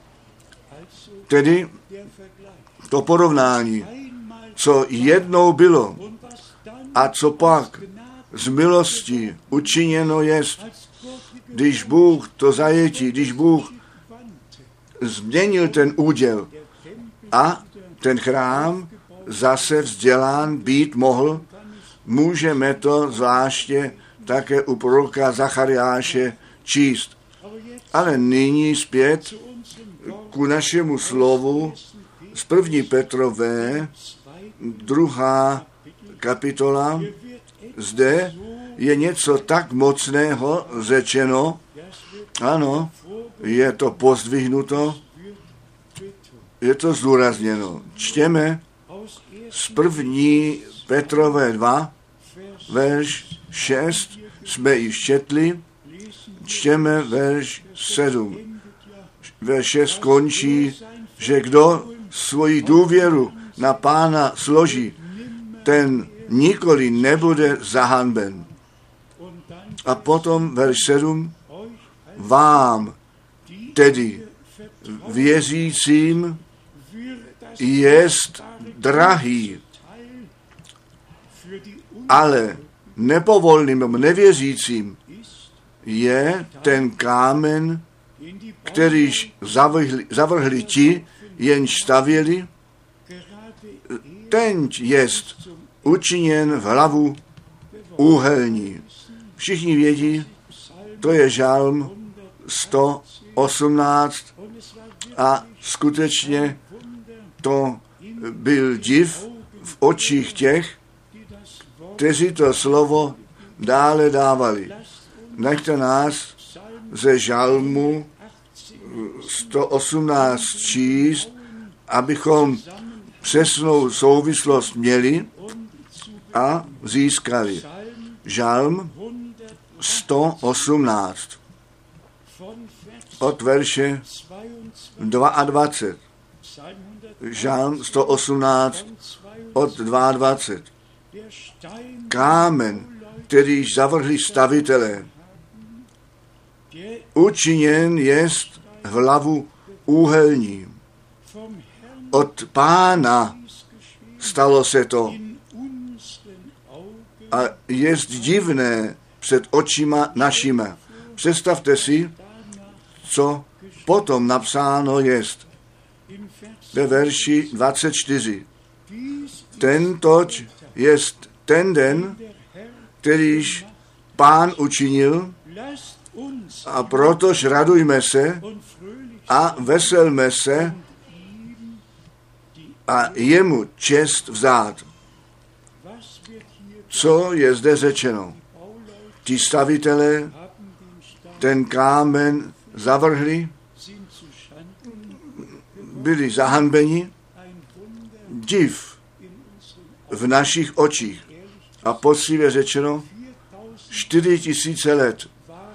Tedy to porovnání, co jednou bylo a co pak z milosti učiněno jest, když Bůh to zajetí, když Bůh změnil ten úděl a ten chrám zase vzdělán být mohl, můžeme to zvláště také u proroka Zachariáše číst. Ale nyní zpět ku našemu slovu z první Petrové, druhá kapitola. Zde je něco tak mocného řečeno, ano, je to pozdvihnuto, je to zdůrazněno. Čtěme z první Petrové dva, verš šest, jsme již četli, čtěme verš sedm. Verš šest končí, že kdo svoji důvěru na Pána složí, ten nikoli nebude zahanben. A potom verš sedm, vám, tedy věřícím, jest drahý, ale nepovolným, nevěřícím je ten kámen, kterýž zavrhli, zavrhli ti, jenž stavěli, ten jest učiněn v hlavu úhelní. Všichni vědí, to je žalm sto osmnáct a skutečně to byl div v očích těch, kteří to slovo dále dávali. Nechte nás ze žalmu sto osmnáct číst, abychom přesnou souvislost měli a získali. Žalm sto osmnáct od verše dvacet dva. Žalm sto osmnáct od dvacet dva. Kámen, kterýž zavrhli stavitelé, učiněn jest v hlavu úhelní. Od Pána stalo se to a jest divné před očima našima. Představte si, co potom napsáno jest ve verši dvacet čtyři. Tentoť jest ten den, kterýž Pán učinil, A protož radujme se a veselme se a jemu čest vzát. Co je zde řečeno? Ti stavitelé ten kámen zavrhli, byli zahanbeni, div v našich očích. A poctivě řečeno, čtyři tisíce let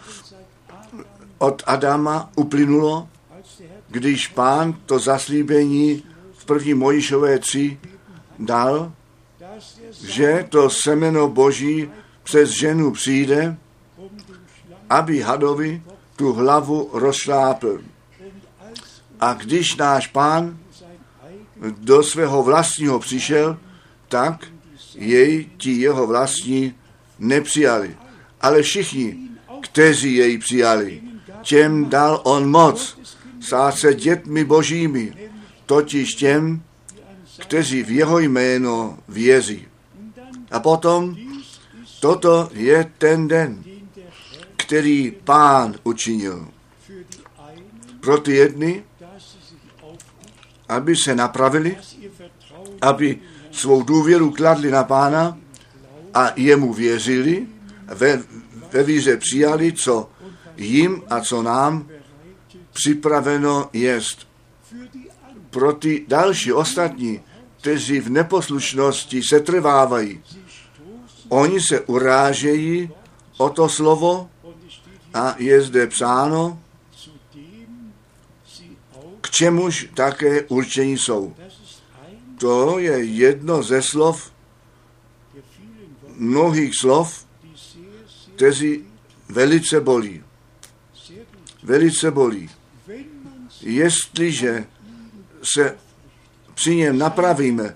od Adama uplynulo, když Pán to zaslíbení v první Mojžíšové tři dal, že to semeno Boží přes ženu přijde, aby hadovi tu hlavu rozšlápl. A když náš Pán do svého vlastního přišel, tak jej ti jeho vlastní nepřijali. Ale všichni, kteří jej přijali, těm dal on moc stát se dětmi božími, totiž těm, kteří v jeho jméno věří. A potom, toto je ten den, který Pán učinil. Pro ty jedny, aby se napravili, aby svou důvěru kladli na Pána a jemu věřili, ve, ve víře přijali, co jim a co nám připraveno jest. Pro ty další ostatní, kteří v neposlušnosti se trvávají, oni se urážejí o to slovo a je zde psáno, k čemuž také určení jsou. To je jedno ze slov, mnohých slov, kteří velice bolí. Velice bolí. Jestliže se při něm napravíme,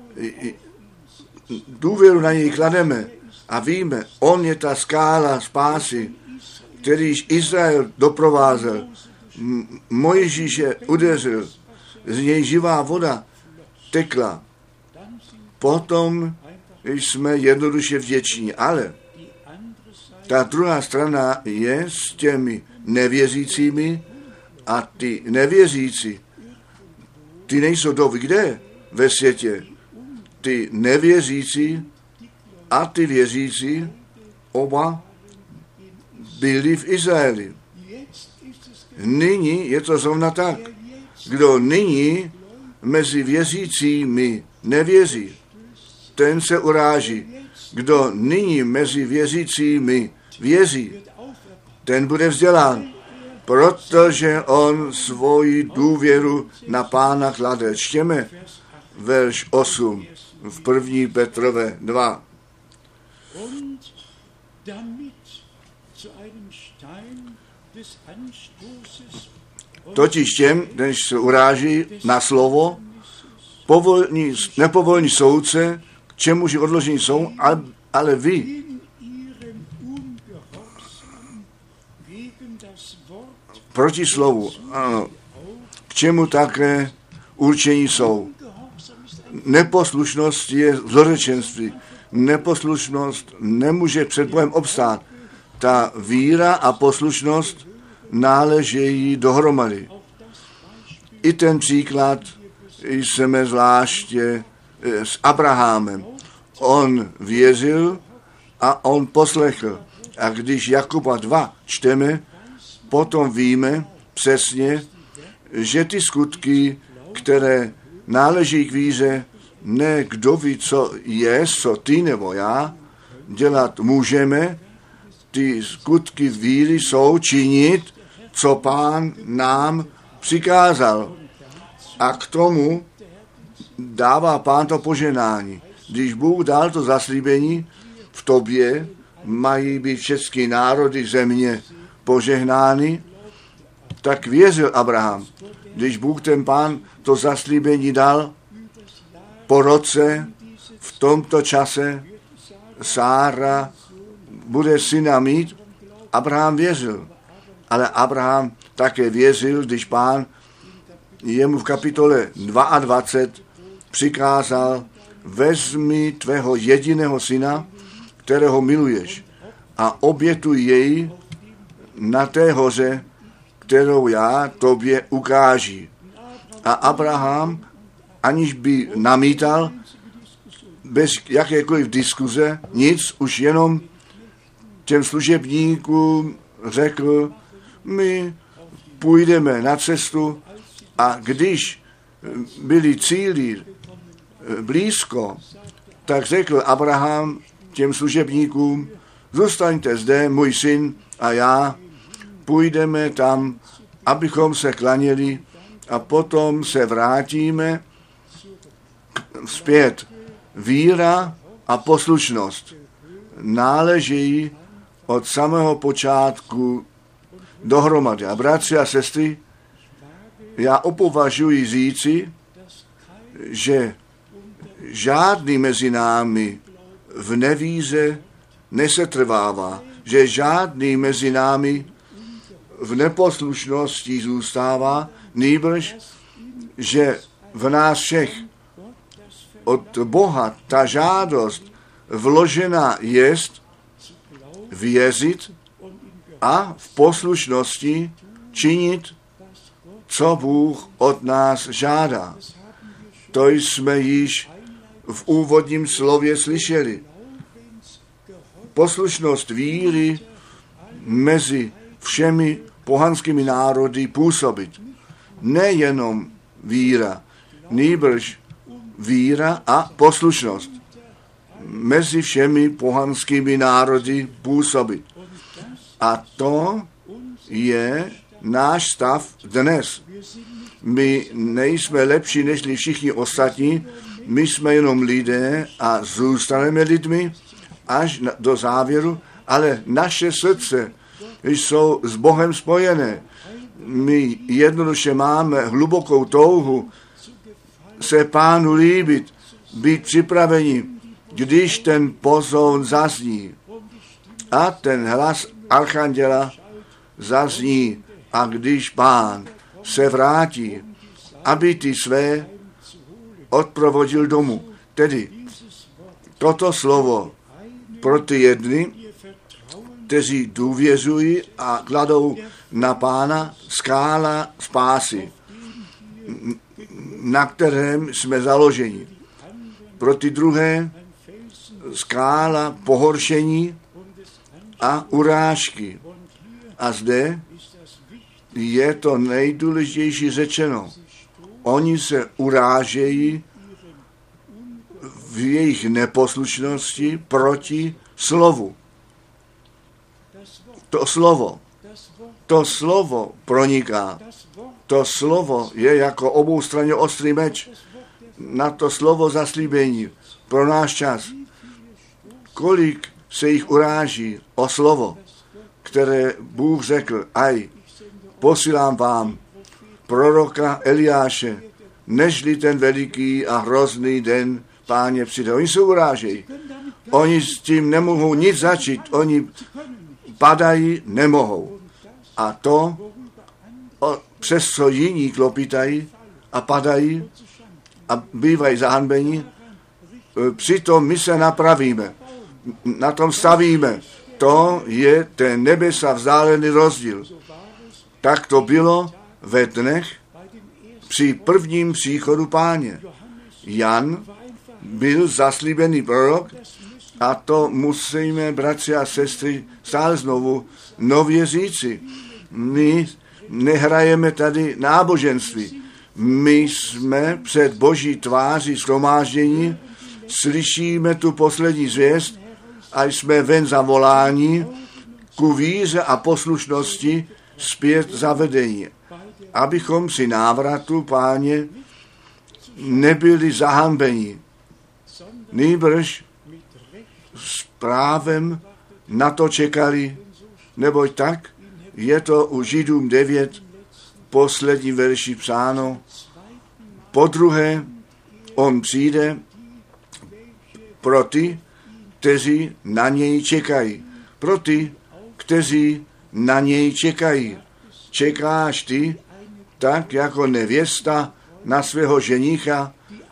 důvěru na něj klademe a víme, on je ta skála spásy, kterýž Izrael doprovázel, Mojžíše udeřil, z něj živá voda tekla. Potom jsme jednoduše vděční, ale ta druhá strana je s těmi nevěřícími a ty nevěřící, ty nejsou doby kde ve světě. Ty nevěřící a ty věřící oba byli v Izraeli. Nyní je to zrovna tak. Kdo nyní mezi věřícími nevěří, ten se uráží. Kdo nyní mezi věřícími věří, ten bude vzdělán, protože on svoji důvěru na Pána klade. Čtěme verš osm v první Petrové dva. Totiž těm, když se uráží na slovo, povolní, nepovolní soudce, k čemuž odložení jsou, ale, ale vy proti slovu, ano, k čemu také určení jsou. Neposlušnost je zlorečenství. Neposlušnost nemůže před Bohem obstát. Ta víra a poslušnost náležejí dohromady. I ten příklad jsme zvláště s Abrahamem. On věřil a on poslechl. A když Jakuba dva čteme, potom víme přesně, že ty skutky, které náleží k víře, ne kdo ví, co je, co ty nebo já, dělat můžeme, ty skutky víry jsou činit, co Pán nám přikázal. A k tomu dává Pán to poženání. Když Bůh dal to zaslíbení, v tobě mají být všechny národy země požehnány, tak věřil Abraham. Když Bůh ten Pán to zaslíbení dal, po roce, v tomto čase, Sára bude syna mít, Abraham věřil. Ale Abraham také věřil, když Pán jemu v kapitole dvacet dva přikázal, vezmi tvého jediného syna, kterého miluješ, a obětuj jej na té hoře, kterou já tobě ukáži. A Abraham, aniž by namítal, bez jakékoliv diskuze, nic, už jenom těm služebníkům řekl, my půjdeme na cestu, a když byli cíli blízko, tak řekl Abraham těm služebníkům, zůstaňte zde, můj syn a já, půjdeme tam, abychom se klaněli a potom se vrátíme zpět. Víra a poslušnost náleží od samého počátku dohromady. A bratři a sestry, já opovažuji říci, že žádný mezi námi v nevíře nesetrvává, že žádný mezi námi v neposlušnosti zůstává, nýbrž, že v nás všech od Boha ta žádost vložena jest věřit a v poslušnosti činit, co Bůh od nás žádá. To jsme již v úvodním slově slyšeli. Poslušnost víry mezi všemi pohanskými národy působit. Nejenom víra, nýbrž víra a poslušnost mezi všemi pohanskými národy působit. A to je náš stav dnes. My nejsme lepší než všichni ostatní, my jsme jenom lidé a zůstaneme lidmi až do závěru, ale naše srdce jsou s Bohem spojené. My jednoduše máme hlubokou touhu se Pánu líbit, být připraveni, když ten pozoun zazní. A ten hlas archanděla zazní, a když Pán se vrátí, aby ty své odprovodil domů. Tedy toto slovo pro ty jedny, kteří důvěřují a kladou na Pána, skála spásy, na kterém jsme založeni. Pro ty druhé skála pohoršení a urážky. A zde je to nejdůležitější řečeno. Oni se urážejí v jejich neposlušnosti proti slovu. To slovo, to slovo proniká. To slovo je jako oboustranně ostrý meč. Na to slovo zaslíbení pro náš čas. Kolik se jich uráží o slovo, které Bůh řekl, aj, posílám vám proroka Eliáše, nežli ten veliký a hrozný den Páně přijde. Oni se urážejí. Oni s tím nemohou nic začít. Oni padají, nemohou. A to, o, přes co jiní klopitají a padají a bývají zahanbeni, přitom my se napravíme. Na tom stavíme. To je ten nebesa vzdálený rozdíl. Tak to bylo ve dnech při prvním příchodu Páně. Jan byl zaslíbený prorok a to musíme, bratři a sestry, stále znovu nově říci. My nehrajeme tady náboženství. My jsme před Boží tváří shromáždění, slyšíme tu poslední zvěst a jsme ven zavoláni ku víře a poslušnosti zpět zavedení, abychom při návratu Páně nebyli zahanbeni, nýbrž s právem na to čekali, neboť tak je to u Židům devět, poslední verši psáno. Po druhé, on přijde pro ty, kteří na něj čekají. Pro ty, kteří na něj čekají. Čekáš ty, tak jako nevěsta na svého ženicha,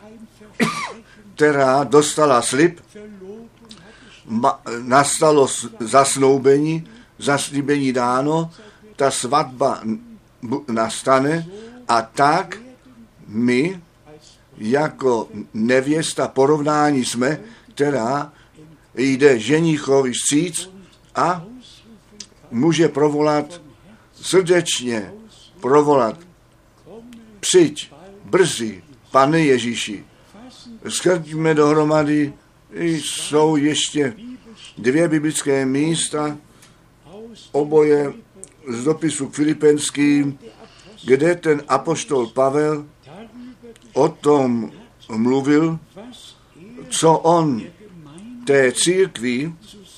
která dostala slib, ma, nastalo zasnoubení, zaslíbení dáno, ta svatba nastane a tak my jako nevěsta porovnání jsme, která jde ženichovi vstříc a může provolat srdečně, provolat přijď, brzy, Pane Ježíši. Shrňme dohromady, jsou ještě dvě biblické místa, oboje z dopisu k Filipenským, kde ten apoštol Pavel o tom mluvil, co on té církvi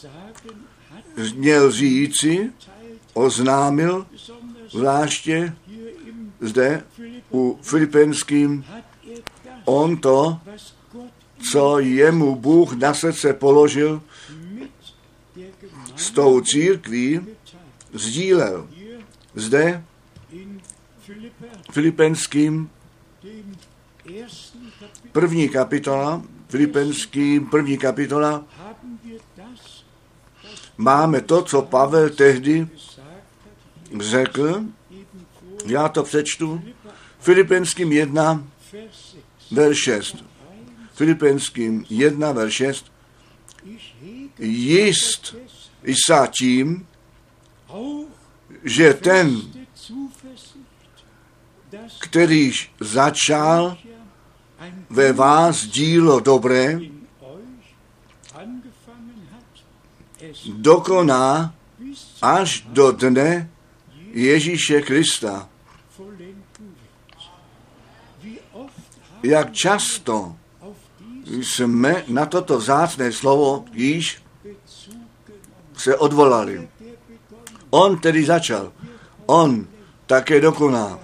měl říci, oznámil, zvláště zde u Filipenským, on to, co jemu Bůh na srdce položil, s tou církví sdílel. Zde Filipenským první kapitola, Filipenským první kapitola, máme to, co Pavel tehdy řekl, já to přečtu, Filipenským jedna, verš šest. Filipenským jedna, verš šest. Jist sa tím, že ten, kterýž začal ve vás dílo dobré, dokoná až do dne Ježíše Krista. Jak často jsme na toto vzácné slovo již se odvolali. On tedy začal. On také dokoná.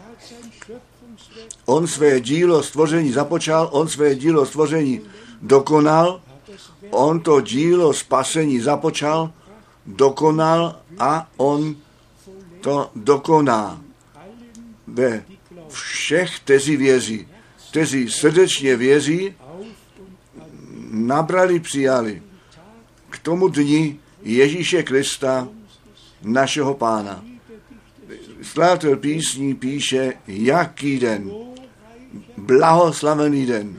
On své dílo stvoření započal, on své dílo stvoření dokonal, on to dílo spasení započal, dokonal a on to dokoná. Ve všech, kteří věří, kteří srdečně věří, nabrali, přijali k tomu dni Ježíše Krista, našeho Pána. Skladatel písní píše, jaký den, blahoslavený den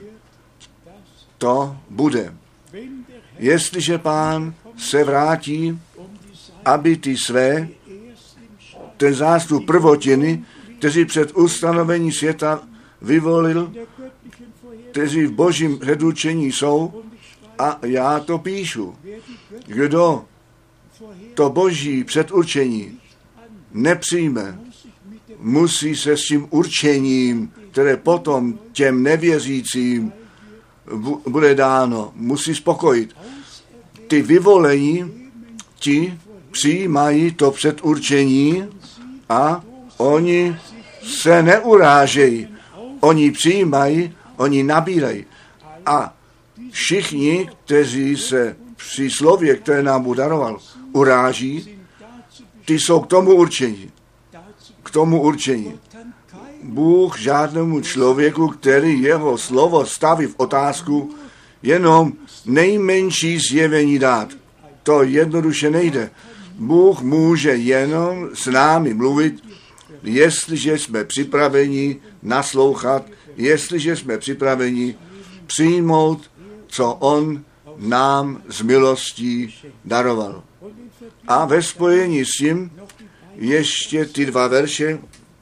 to bude. Jestliže Pán se vrátí, aby ty své, ten zástup prvotiny, kteří před ustanovení světa vyvolil, kteří v božím předurčení jsou, a já to píšu. Kdo to boží předurčení nepřijme, musí se s tím určením, které potom těm nevěřícím bude dáno, musí spokojit. Ty vyvolení, ti přijímají to předurčení a oni se neurážejí. Oni přijímají, oni nabírají. A všichni, kteří se při slově, které nám Bůh daroval, uráží, ty jsou k tomu určení. K tomu určení. Bůh žádnému člověku, který jeho slovo staví v otázku, jenom nejmenší zjevení dát. To jednoduše nejde. Bůh může jenom s námi mluvit, jestliže jsme připraveni naslouchat, jestliže jsme připraveni přijmout, co on nám z milostí daroval. A ve spojení s tím ještě ty dva verše,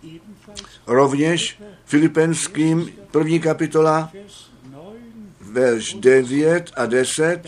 rovněž Filipenským první kapitola, verš devět a deset.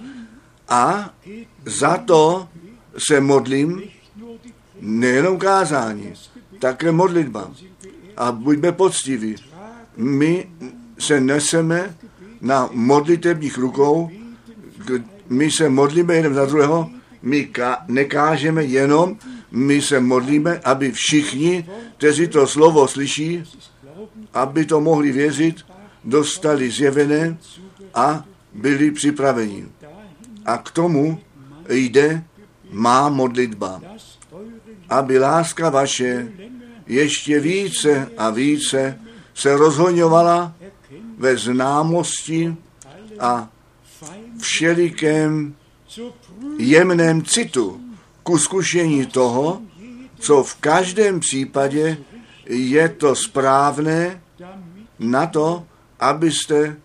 A za to se modlím, nejenom kázání, také modlitba. A buďme poctiví. My se neseme na modlitebních rukou, my se modlíme jeden za druhého, my ka- nekážeme jenom, my se modlíme, aby všichni, kteří to slovo slyší, aby to mohli věřit, dostali zjevené a byli připraveni. A k tomu jde má modlitba, aby láska vaše ještě více a více se rozhoňovala ve známosti a všelikém jemném citu k uskušení toho, co v každém případě je to správné na to, abyste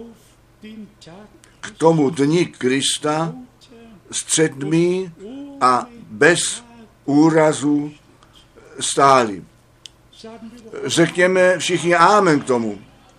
k tomu dni Krista středmí a bez úrazu stáli. Řekněme všichni amen k tomu.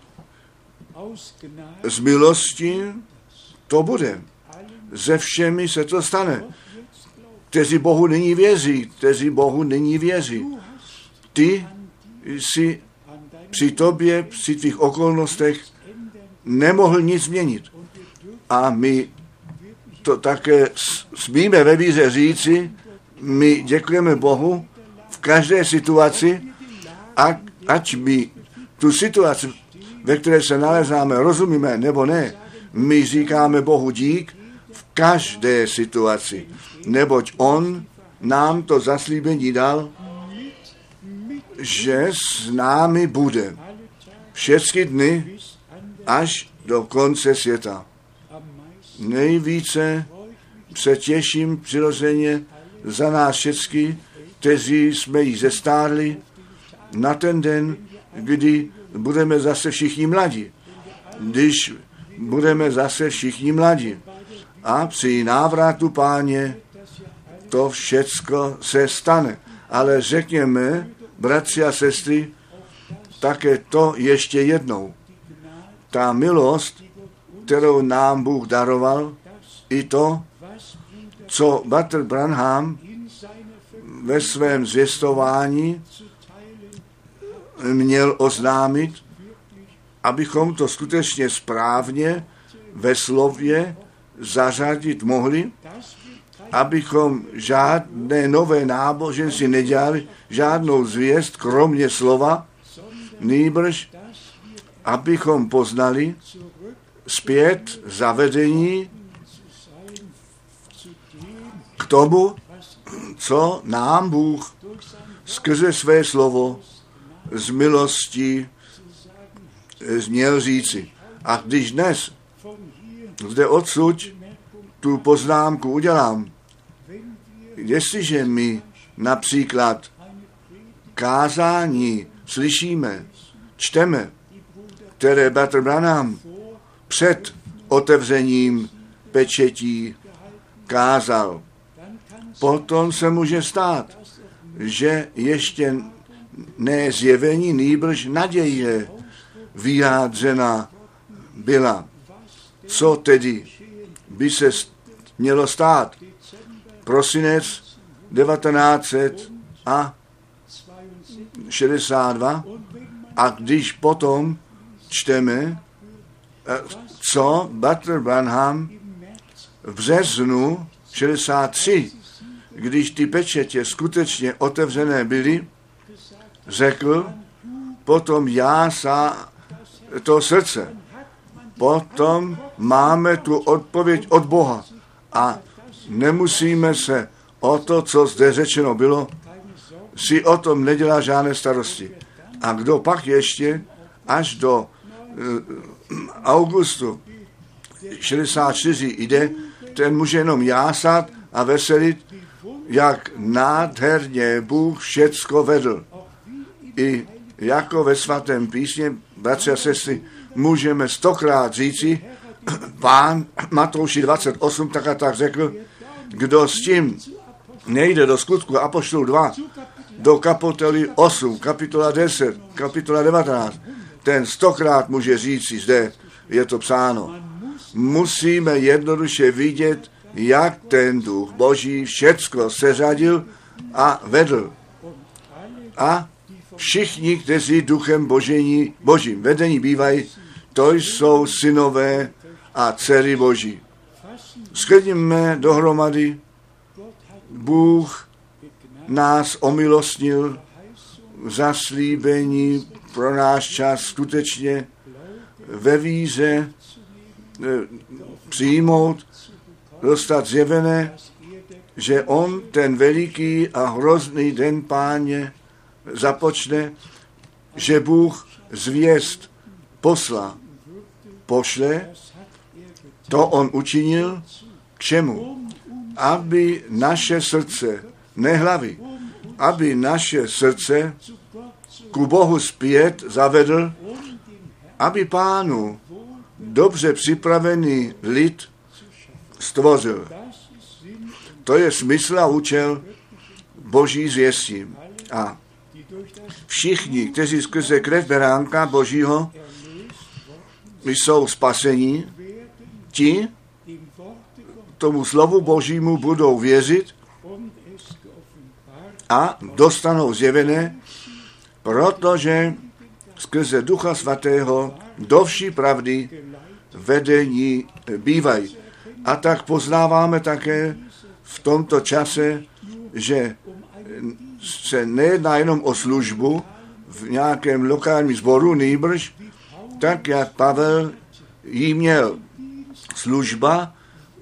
Z milosti to bude. Se všemi se to stane. Kteří Bohu nyní věří, kteří Bohu nyní věří. Ty jsi při tobě, při tvých okolnostech nemohl nic změnit. A my to také smíme ve víře říci, my děkujeme Bohu v každé situaci, a, ať my tu situaci, ve které se nalezáme, rozumíme nebo ne, my říkáme Bohu dík v každé situaci, neboť On nám to zaslíbení dal, že s námi bude všechny dny až do konce světa. Nejvíce se těším přirozeně za nás všechny, kteří jsme jí zestárli, na ten den, kdy budeme zase všichni mladí. Když budeme zase všichni mladí. A při návratu Páně to všecko se stane. Ale řekněme, bratři a sestry, také to ještě jednou. Ta milost, kterou nám Bůh daroval, i to, co Bater Branham ve svém zvěstování měl oznámit, abychom to skutečně správně ve slově zařadit mohli, abychom žádné nové náboženství nedělali, žádnou zvěst, kromě slova, nýbrž, abychom poznali zpět zavedení k tomu, co nám Bůh skrze své slovo z milostí měl říci. A když dnes zde odsud tu poznámku udělám, jestliže my například kázání slyšíme, čteme, které Bater Branham před otevřením pečetí kázal, potom se může stát, že ještě ne zjevení, nýbrž naděje vyjádřena byla. Co tedy by se mělo stát? Prosinec devatenáct set šedesát dva a když potom čteme, co Bater Branham v březnu šedesát tři, když ty pečetě skutečně otevřené byly, řekl, potom já sa to srdce. Potom máme tu odpověď od Boha a nemusíme se o to, co zde řečeno bylo, si o tom nedělá žádné starosti. A kdo pak ještě až do uh, augustu šedesát čtyři jde, ten může jenom jásat a veselit, jak nádherně Bůh všecko vedl. I jako ve svatém písně, bratři a sestry, můžeme stokrát říci, Pán Matouši dvacet osm tak a tak řekl, kdo s tím nejde do skutku apoštolů dva, do kapitoly osm, kapitola deset, kapitola devatenáct, ten stokrát může říci, zde je to psáno. Musíme jednoduše vidět, jak ten duch Boží všecko seřadil a vedl. A všichni, kteří duchem božení, božím vedení bývají, to jsou synové a dcery Boží. Shrňme dohromady, Bůh nás omilostnil v zaslíbení pro náš čas skutečně ve víře přijmout, dostat zjevené, že on ten veliký a hrozný den Páně započne, že Bůh zvěst posla, pošle, to on učinil k čemu? aby naše srdce, ne hlavy, aby naše srdce ku Bohu zpět zavedl, aby Pánu dobře připravený lid stvořil. To je smysl a účel Boží zvěstí. A všichni, kteří skrze krev beránka Božího jsou spasení, ti tomu slovu Božímu budou věřit a dostanou zjevené, protože skrze Ducha Svatého do vší pravdy vedení bývají. A tak poznáváme také v tomto čase, že se nejedná jenom o službu v nějakém lokálním sboru, nýbrž, tak jak Pavel jí měl. Služba,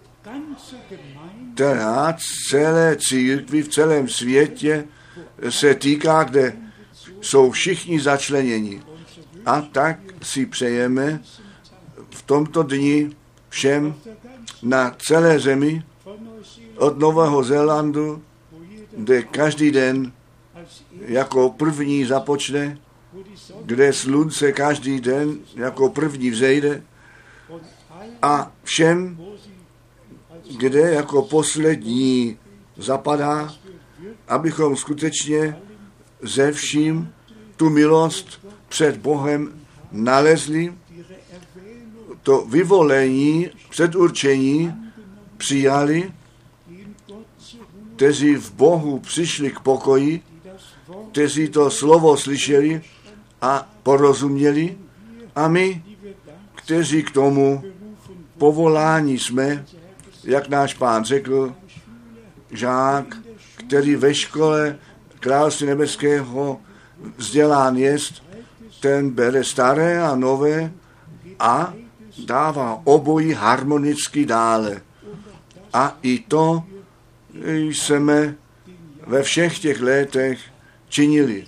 která celé církvi v celém světě se týká, kde jsou všichni začleněni. A tak si přejeme v tomto dni všem na celé zemi, od Nového Zélandu, kde každý den jako první započne, kde slunce každý den jako první vzejde, a všem, kde jako poslední zapadá, abychom skutečně ze vším tu milost před Bohem nalezli, to vyvolení, předurčení přijali, kteří v Bohu přišli k pokoji, kteří to slovo slyšeli a porozuměli, a my, kteří k tomu povolání jsme, jak náš Pán řekl, žák, který ve škole Království nebeského vzdělán jest, ten bere staré a nové a dává obojí harmonicky dále. A i to jsme ve všech těch letech činili.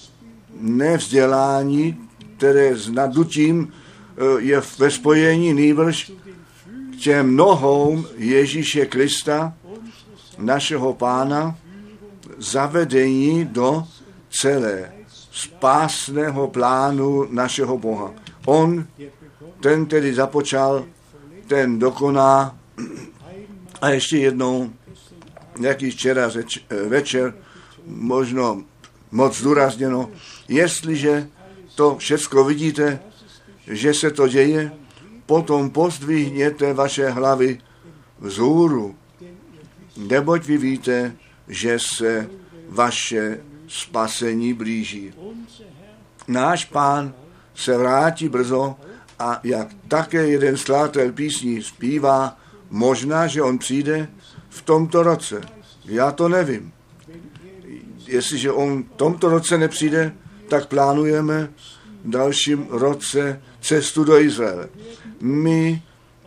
Nevzdělání, které s nadutím je ve spojení nýbrž k těm nohou Ježíše Krista, našeho Pána, zavedení do celé spásného plánu našeho Boha. On, ten tedy započal, ten dokoná. A ještě jednou, jak již včera řeč, večer, možno moc zdůrazněno, jestliže to všecko vidíte, že se to děje, potom pozdvihněte vaše hlavy vzhůru, neboť vy víte, že se vaše spasení blíží. Náš Pán se vrátí brzo a jak také jeden skladatel písní zpívá, možná, že on přijde v tomto roce. Já to nevím. Jestliže on v tomto roce nepřijde, tak plánujeme v dalším roce cestu do Izraele. My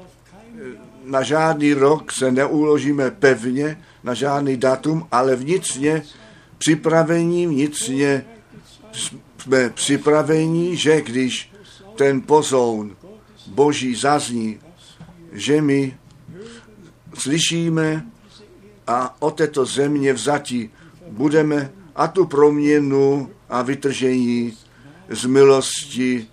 na žádný rok se neuložíme pevně, na žádný datum, ale vnitřně připravení, vnitřně jsme připraveni, že když ten pozoun Boží zazní, že my slyšíme a o této země vzati budeme a tu proměnu a vytržení z milosti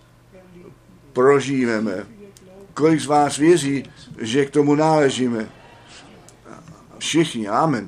prožijeme. Kolik z vás věří, že k tomu náležíme? Všichni, amen.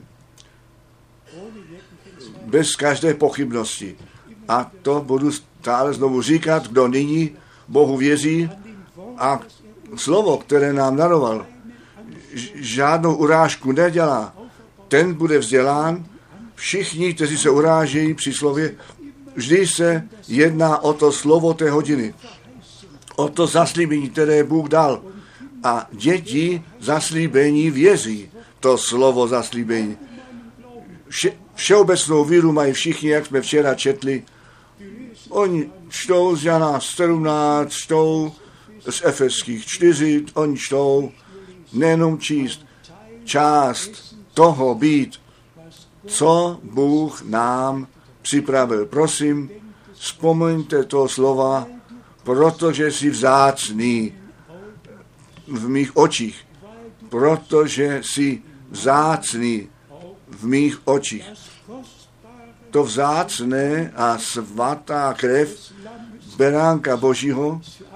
Bez každé pochybnosti. A to budu stále znovu říkat, kdo nyní Bohu věří a slovo, které nám daroval, žádnou urážku nedělá. Ten bude vzdělán. Všichni, kteří se urážejí při slově, vždy se jedná o to slovo té hodiny. O to zaslíbení, které Bůh dal. A děti zaslíbení věří. To slovo zaslíbení. Vše, všeobecnou víru mají všichni, jak jsme včera četli. Oni čtou z Jana sedmnáct, čtou z Efeských čtyři, oni čtou nejenom číst, část toho být, co Bůh nám připravil. Prosím, vzpomeňte to slova, protože jsi vzácný v mých očích, protože jsi vzácný v mých očích. To vzácné a svatá krev beránka Božího,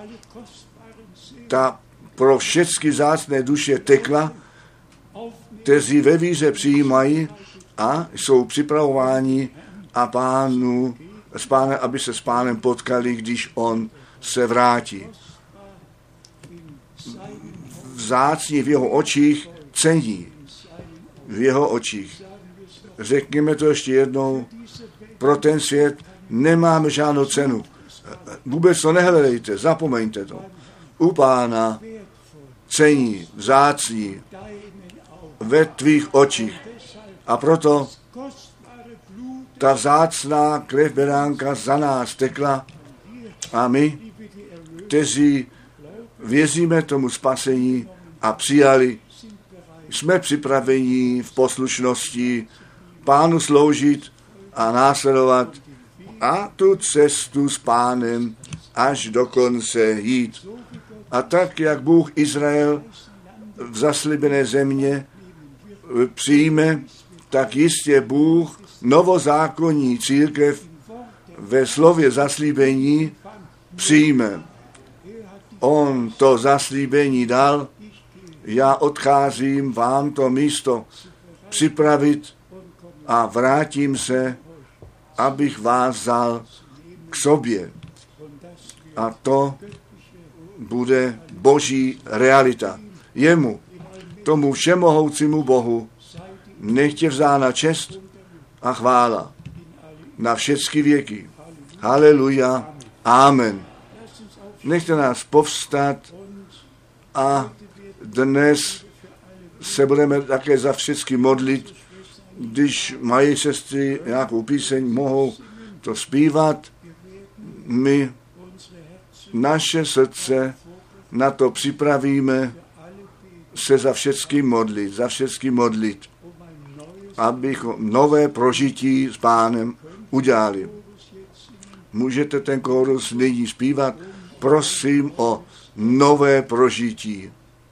ta pro všechny vzácné duše tekla, kteří ve víře přijímají a jsou připravováni a pánu, s pánem, aby se s pánem potkali, když on se vrátí. Vzácní v jeho očích, cení v jeho očích. Řekněme to ještě jednou, pro ten svět nemáme žádnou cenu. Vůbec to nehledejte, zapomeňte to. U pána cení, vzácní ve tvých očích. A proto ta vzácná krev beránka za nás tekla a my, kteří věříme tomu spasení a přijali, jsme připraveni v poslušnosti pánu sloužit a následovat a tu cestu s pánem až do konce jít. A tak, jak Bůh Izrael v zaslíbené země přijme, tak jistě Bůh novozákonní církev ve slově zaslíbení přijme. On to zaslíbení dal, já odcházím vám to místo připravit a vrátím se, abych vás vzal k sobě. A to bude boží realita. Jemu, tomu všemohoucímu Bohu, nechtě vzána čest a chvála na všechny věky. Haleluja. Amen. Nechte nás povstat a dnes se budeme také za všechny modlit. Když mají sestry nějakou píseň, mohou to zpívat. My naše srdce na to připravíme se za všechny modlit, za všechny modlit, abychom nové prožití s pánem udělali. Můžete ten kórus nyní zpívat? Prosím o nové prožití.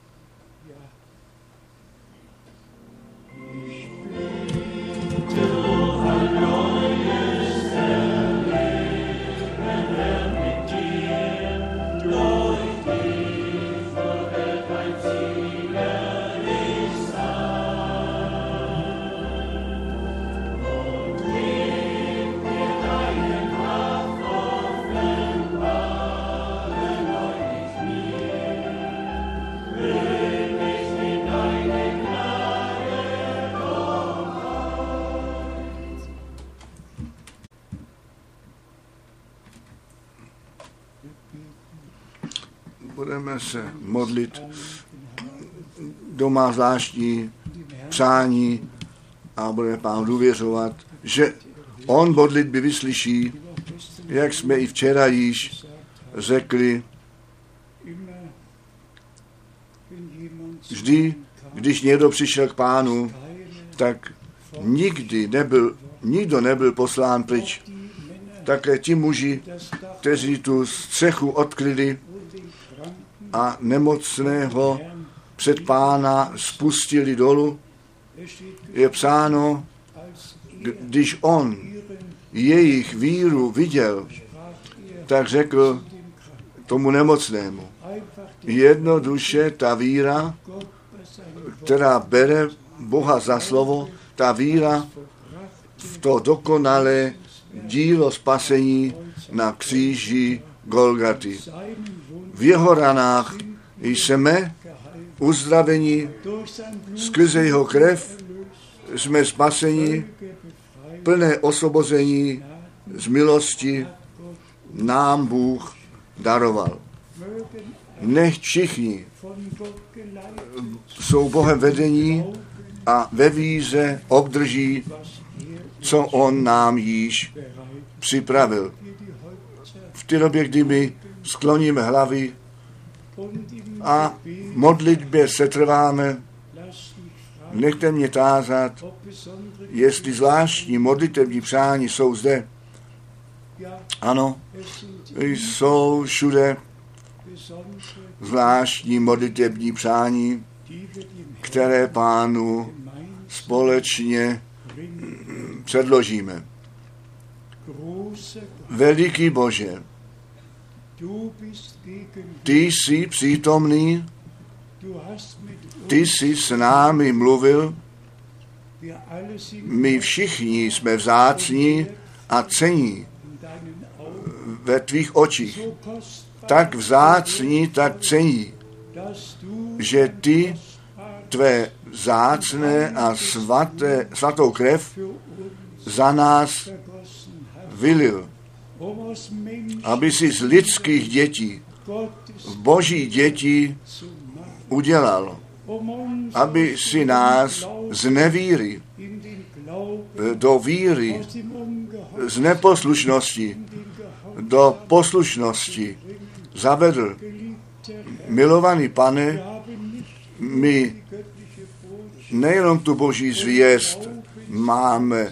Budeme se modlit, doma zvláštní přání a budeme pánu důvěřovat, že on modlitby vyslyší, jak jsme i včera již řekli. Vždy, když někdo přišel k pánu, tak nikdy nebyl, nikdo nebyl poslán pryč. Také ti muži, kteří tu střechu odkryli a nemocného před pána spustili dolů, je psáno, když on jejich víru viděl, tak řekl tomu nemocnému, jednoduše ta víra, která bere Boha za slovo, ta víra v to dokonalé dílo spasení na kříži Golgaty. V jeho ranách jsme uzdraveni, skrze jeho krev jsme spaseni, plné osvobození z milosti nám Bůh daroval. Nech všichni jsou Bohem vedení a ve víře obdrží, co on nám již připravil. V té době, kdy my skloníme hlavy a v modlitbě se trváme, nechte mě tázat, jestli zvláštní modlitební přání jsou zde. Ano, jsou všude zvláštní modlitební přání, které pánu společně předložíme. Veliký Bože, ty jsi přítomný, ty jsi s námi mluvil, my všichni jsme vzácní a cení ve tvých očích. Tak vzácní, tak cení, že ty tvé vzácné a svaté, svatou krev za nás vylil, aby si z lidských dětí boží děti udělal, aby si nás z nevíry do víry, z neposlušnosti do poslušnosti zavedl. Milovaný Pane, my nejenom tu boží zvěst máme,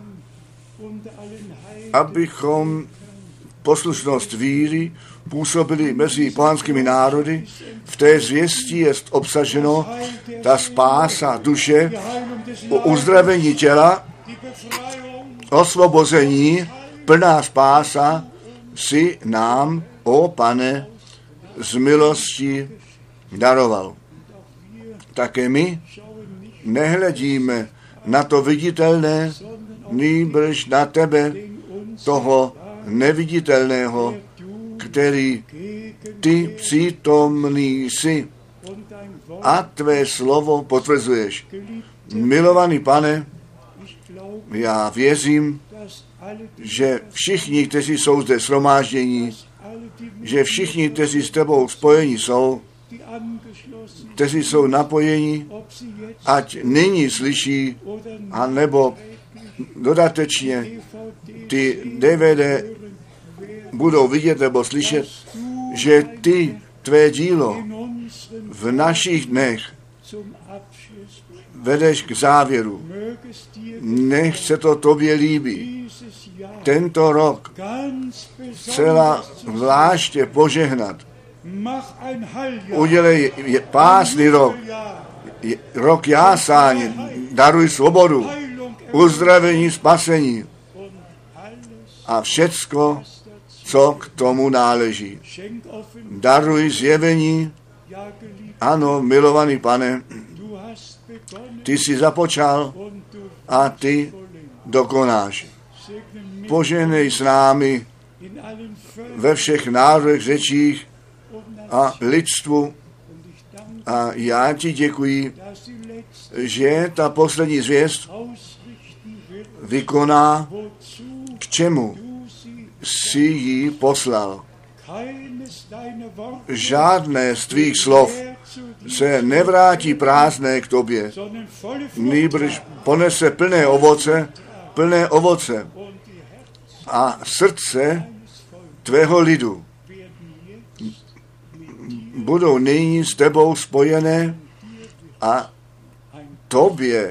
abychom poslušnost víry působili mezi pohanskými národy. V té zvěstí je obsaženo ta spása duše, uzdravení těla, osvobození, plná spása si nám, o Pane, z milosti daroval. Také my nehledíme na to viditelné, nýbrž na tebe, toho neviditelného, který ty přítomný jsi a tvé slovo potvrzuješ. Milovaný Pane, já věřím, že všichni, kteří jsou zde shromáždění, že všichni, kteří s tebou spojení jsou, kteří jsou napojeni, ať nyní slyší, anebo dodatečně ty D V D budou vidět nebo slyšet, že ty, tvé dílo v našich dnech vedeš k závěru. Nech se to tobě líbí. Tento rok celá zvláště požehnat. Udělej pásný rok, rok jásání, daruj svobodu, uzdravení, spasení a všecko, co k tomu náleží. Daruj zjevení, ano, milovaný Pane, ty jsi započal a ty dokonáš. Požehnej s námi ve všech národech, řečích a lidstvu. A já ti děkuji, že ta poslední zvěst vykoná, k čemu jsi ji poslal. Žádné z tvých slov se nevrátí prázdné k tobě, nýbrž ponese plné ovoce, plné ovoce a srdce tvého lidu budou nyní s tebou spojené a tobě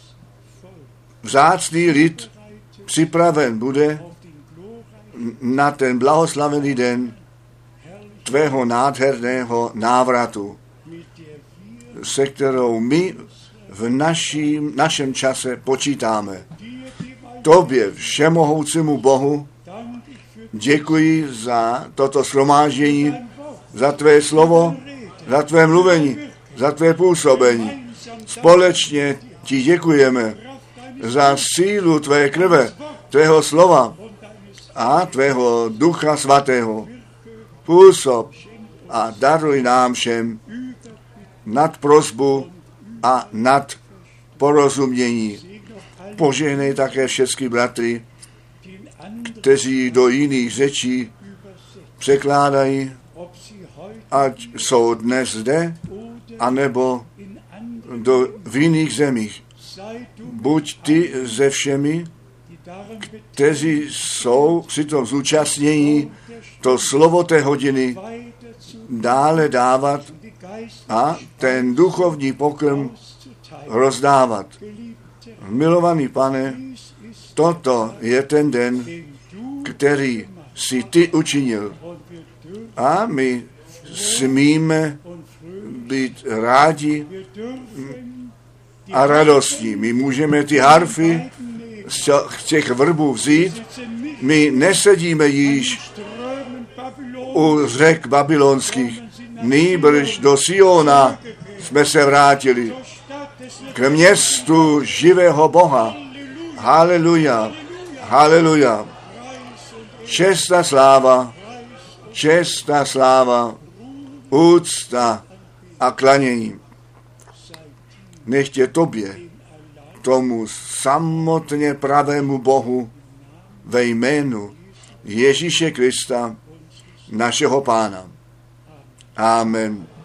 vzácný lid připraven bude na ten blahoslavený den tvého nádherného návratu, se kterou my v naším, našem čase počítáme. Tobě, všemohoucímu Bohu, děkuji za toto shromáždění, za tvé slovo, za tvé mluvení, za tvé působení. Společně ti děkujeme za sílu tvé krve, tvého slova a tvého Ducha Svatého. Působ a daruj nám všem nad prosbu a nad porozumění. Požehnej také všechny bratry, kteří do jiných řečí překládají, ať jsou dnes zde, anebo do, v jiných zemích. Buď ty se všemi, kteří jsou při tom zúčastnění, to slovo té hodiny dále dávat a ten duchovní pokrm rozdávat. Milovaný Pane, toto je ten den, který si ty učinil. A my smíme být rádi a radostí. My můžeme ty harfy z těch vrbů vzít. My nesedíme již u řek babylonských, nýbrž do Siona jsme se vrátili k městu živého Boha. Haleluja, haleluja. Čest a sláva, čest a sláva, úcta a klanění. Nechtě tobě, tomu samotně pravému Bohu, ve jménu Ježíše Krista, našeho Pána. Amen.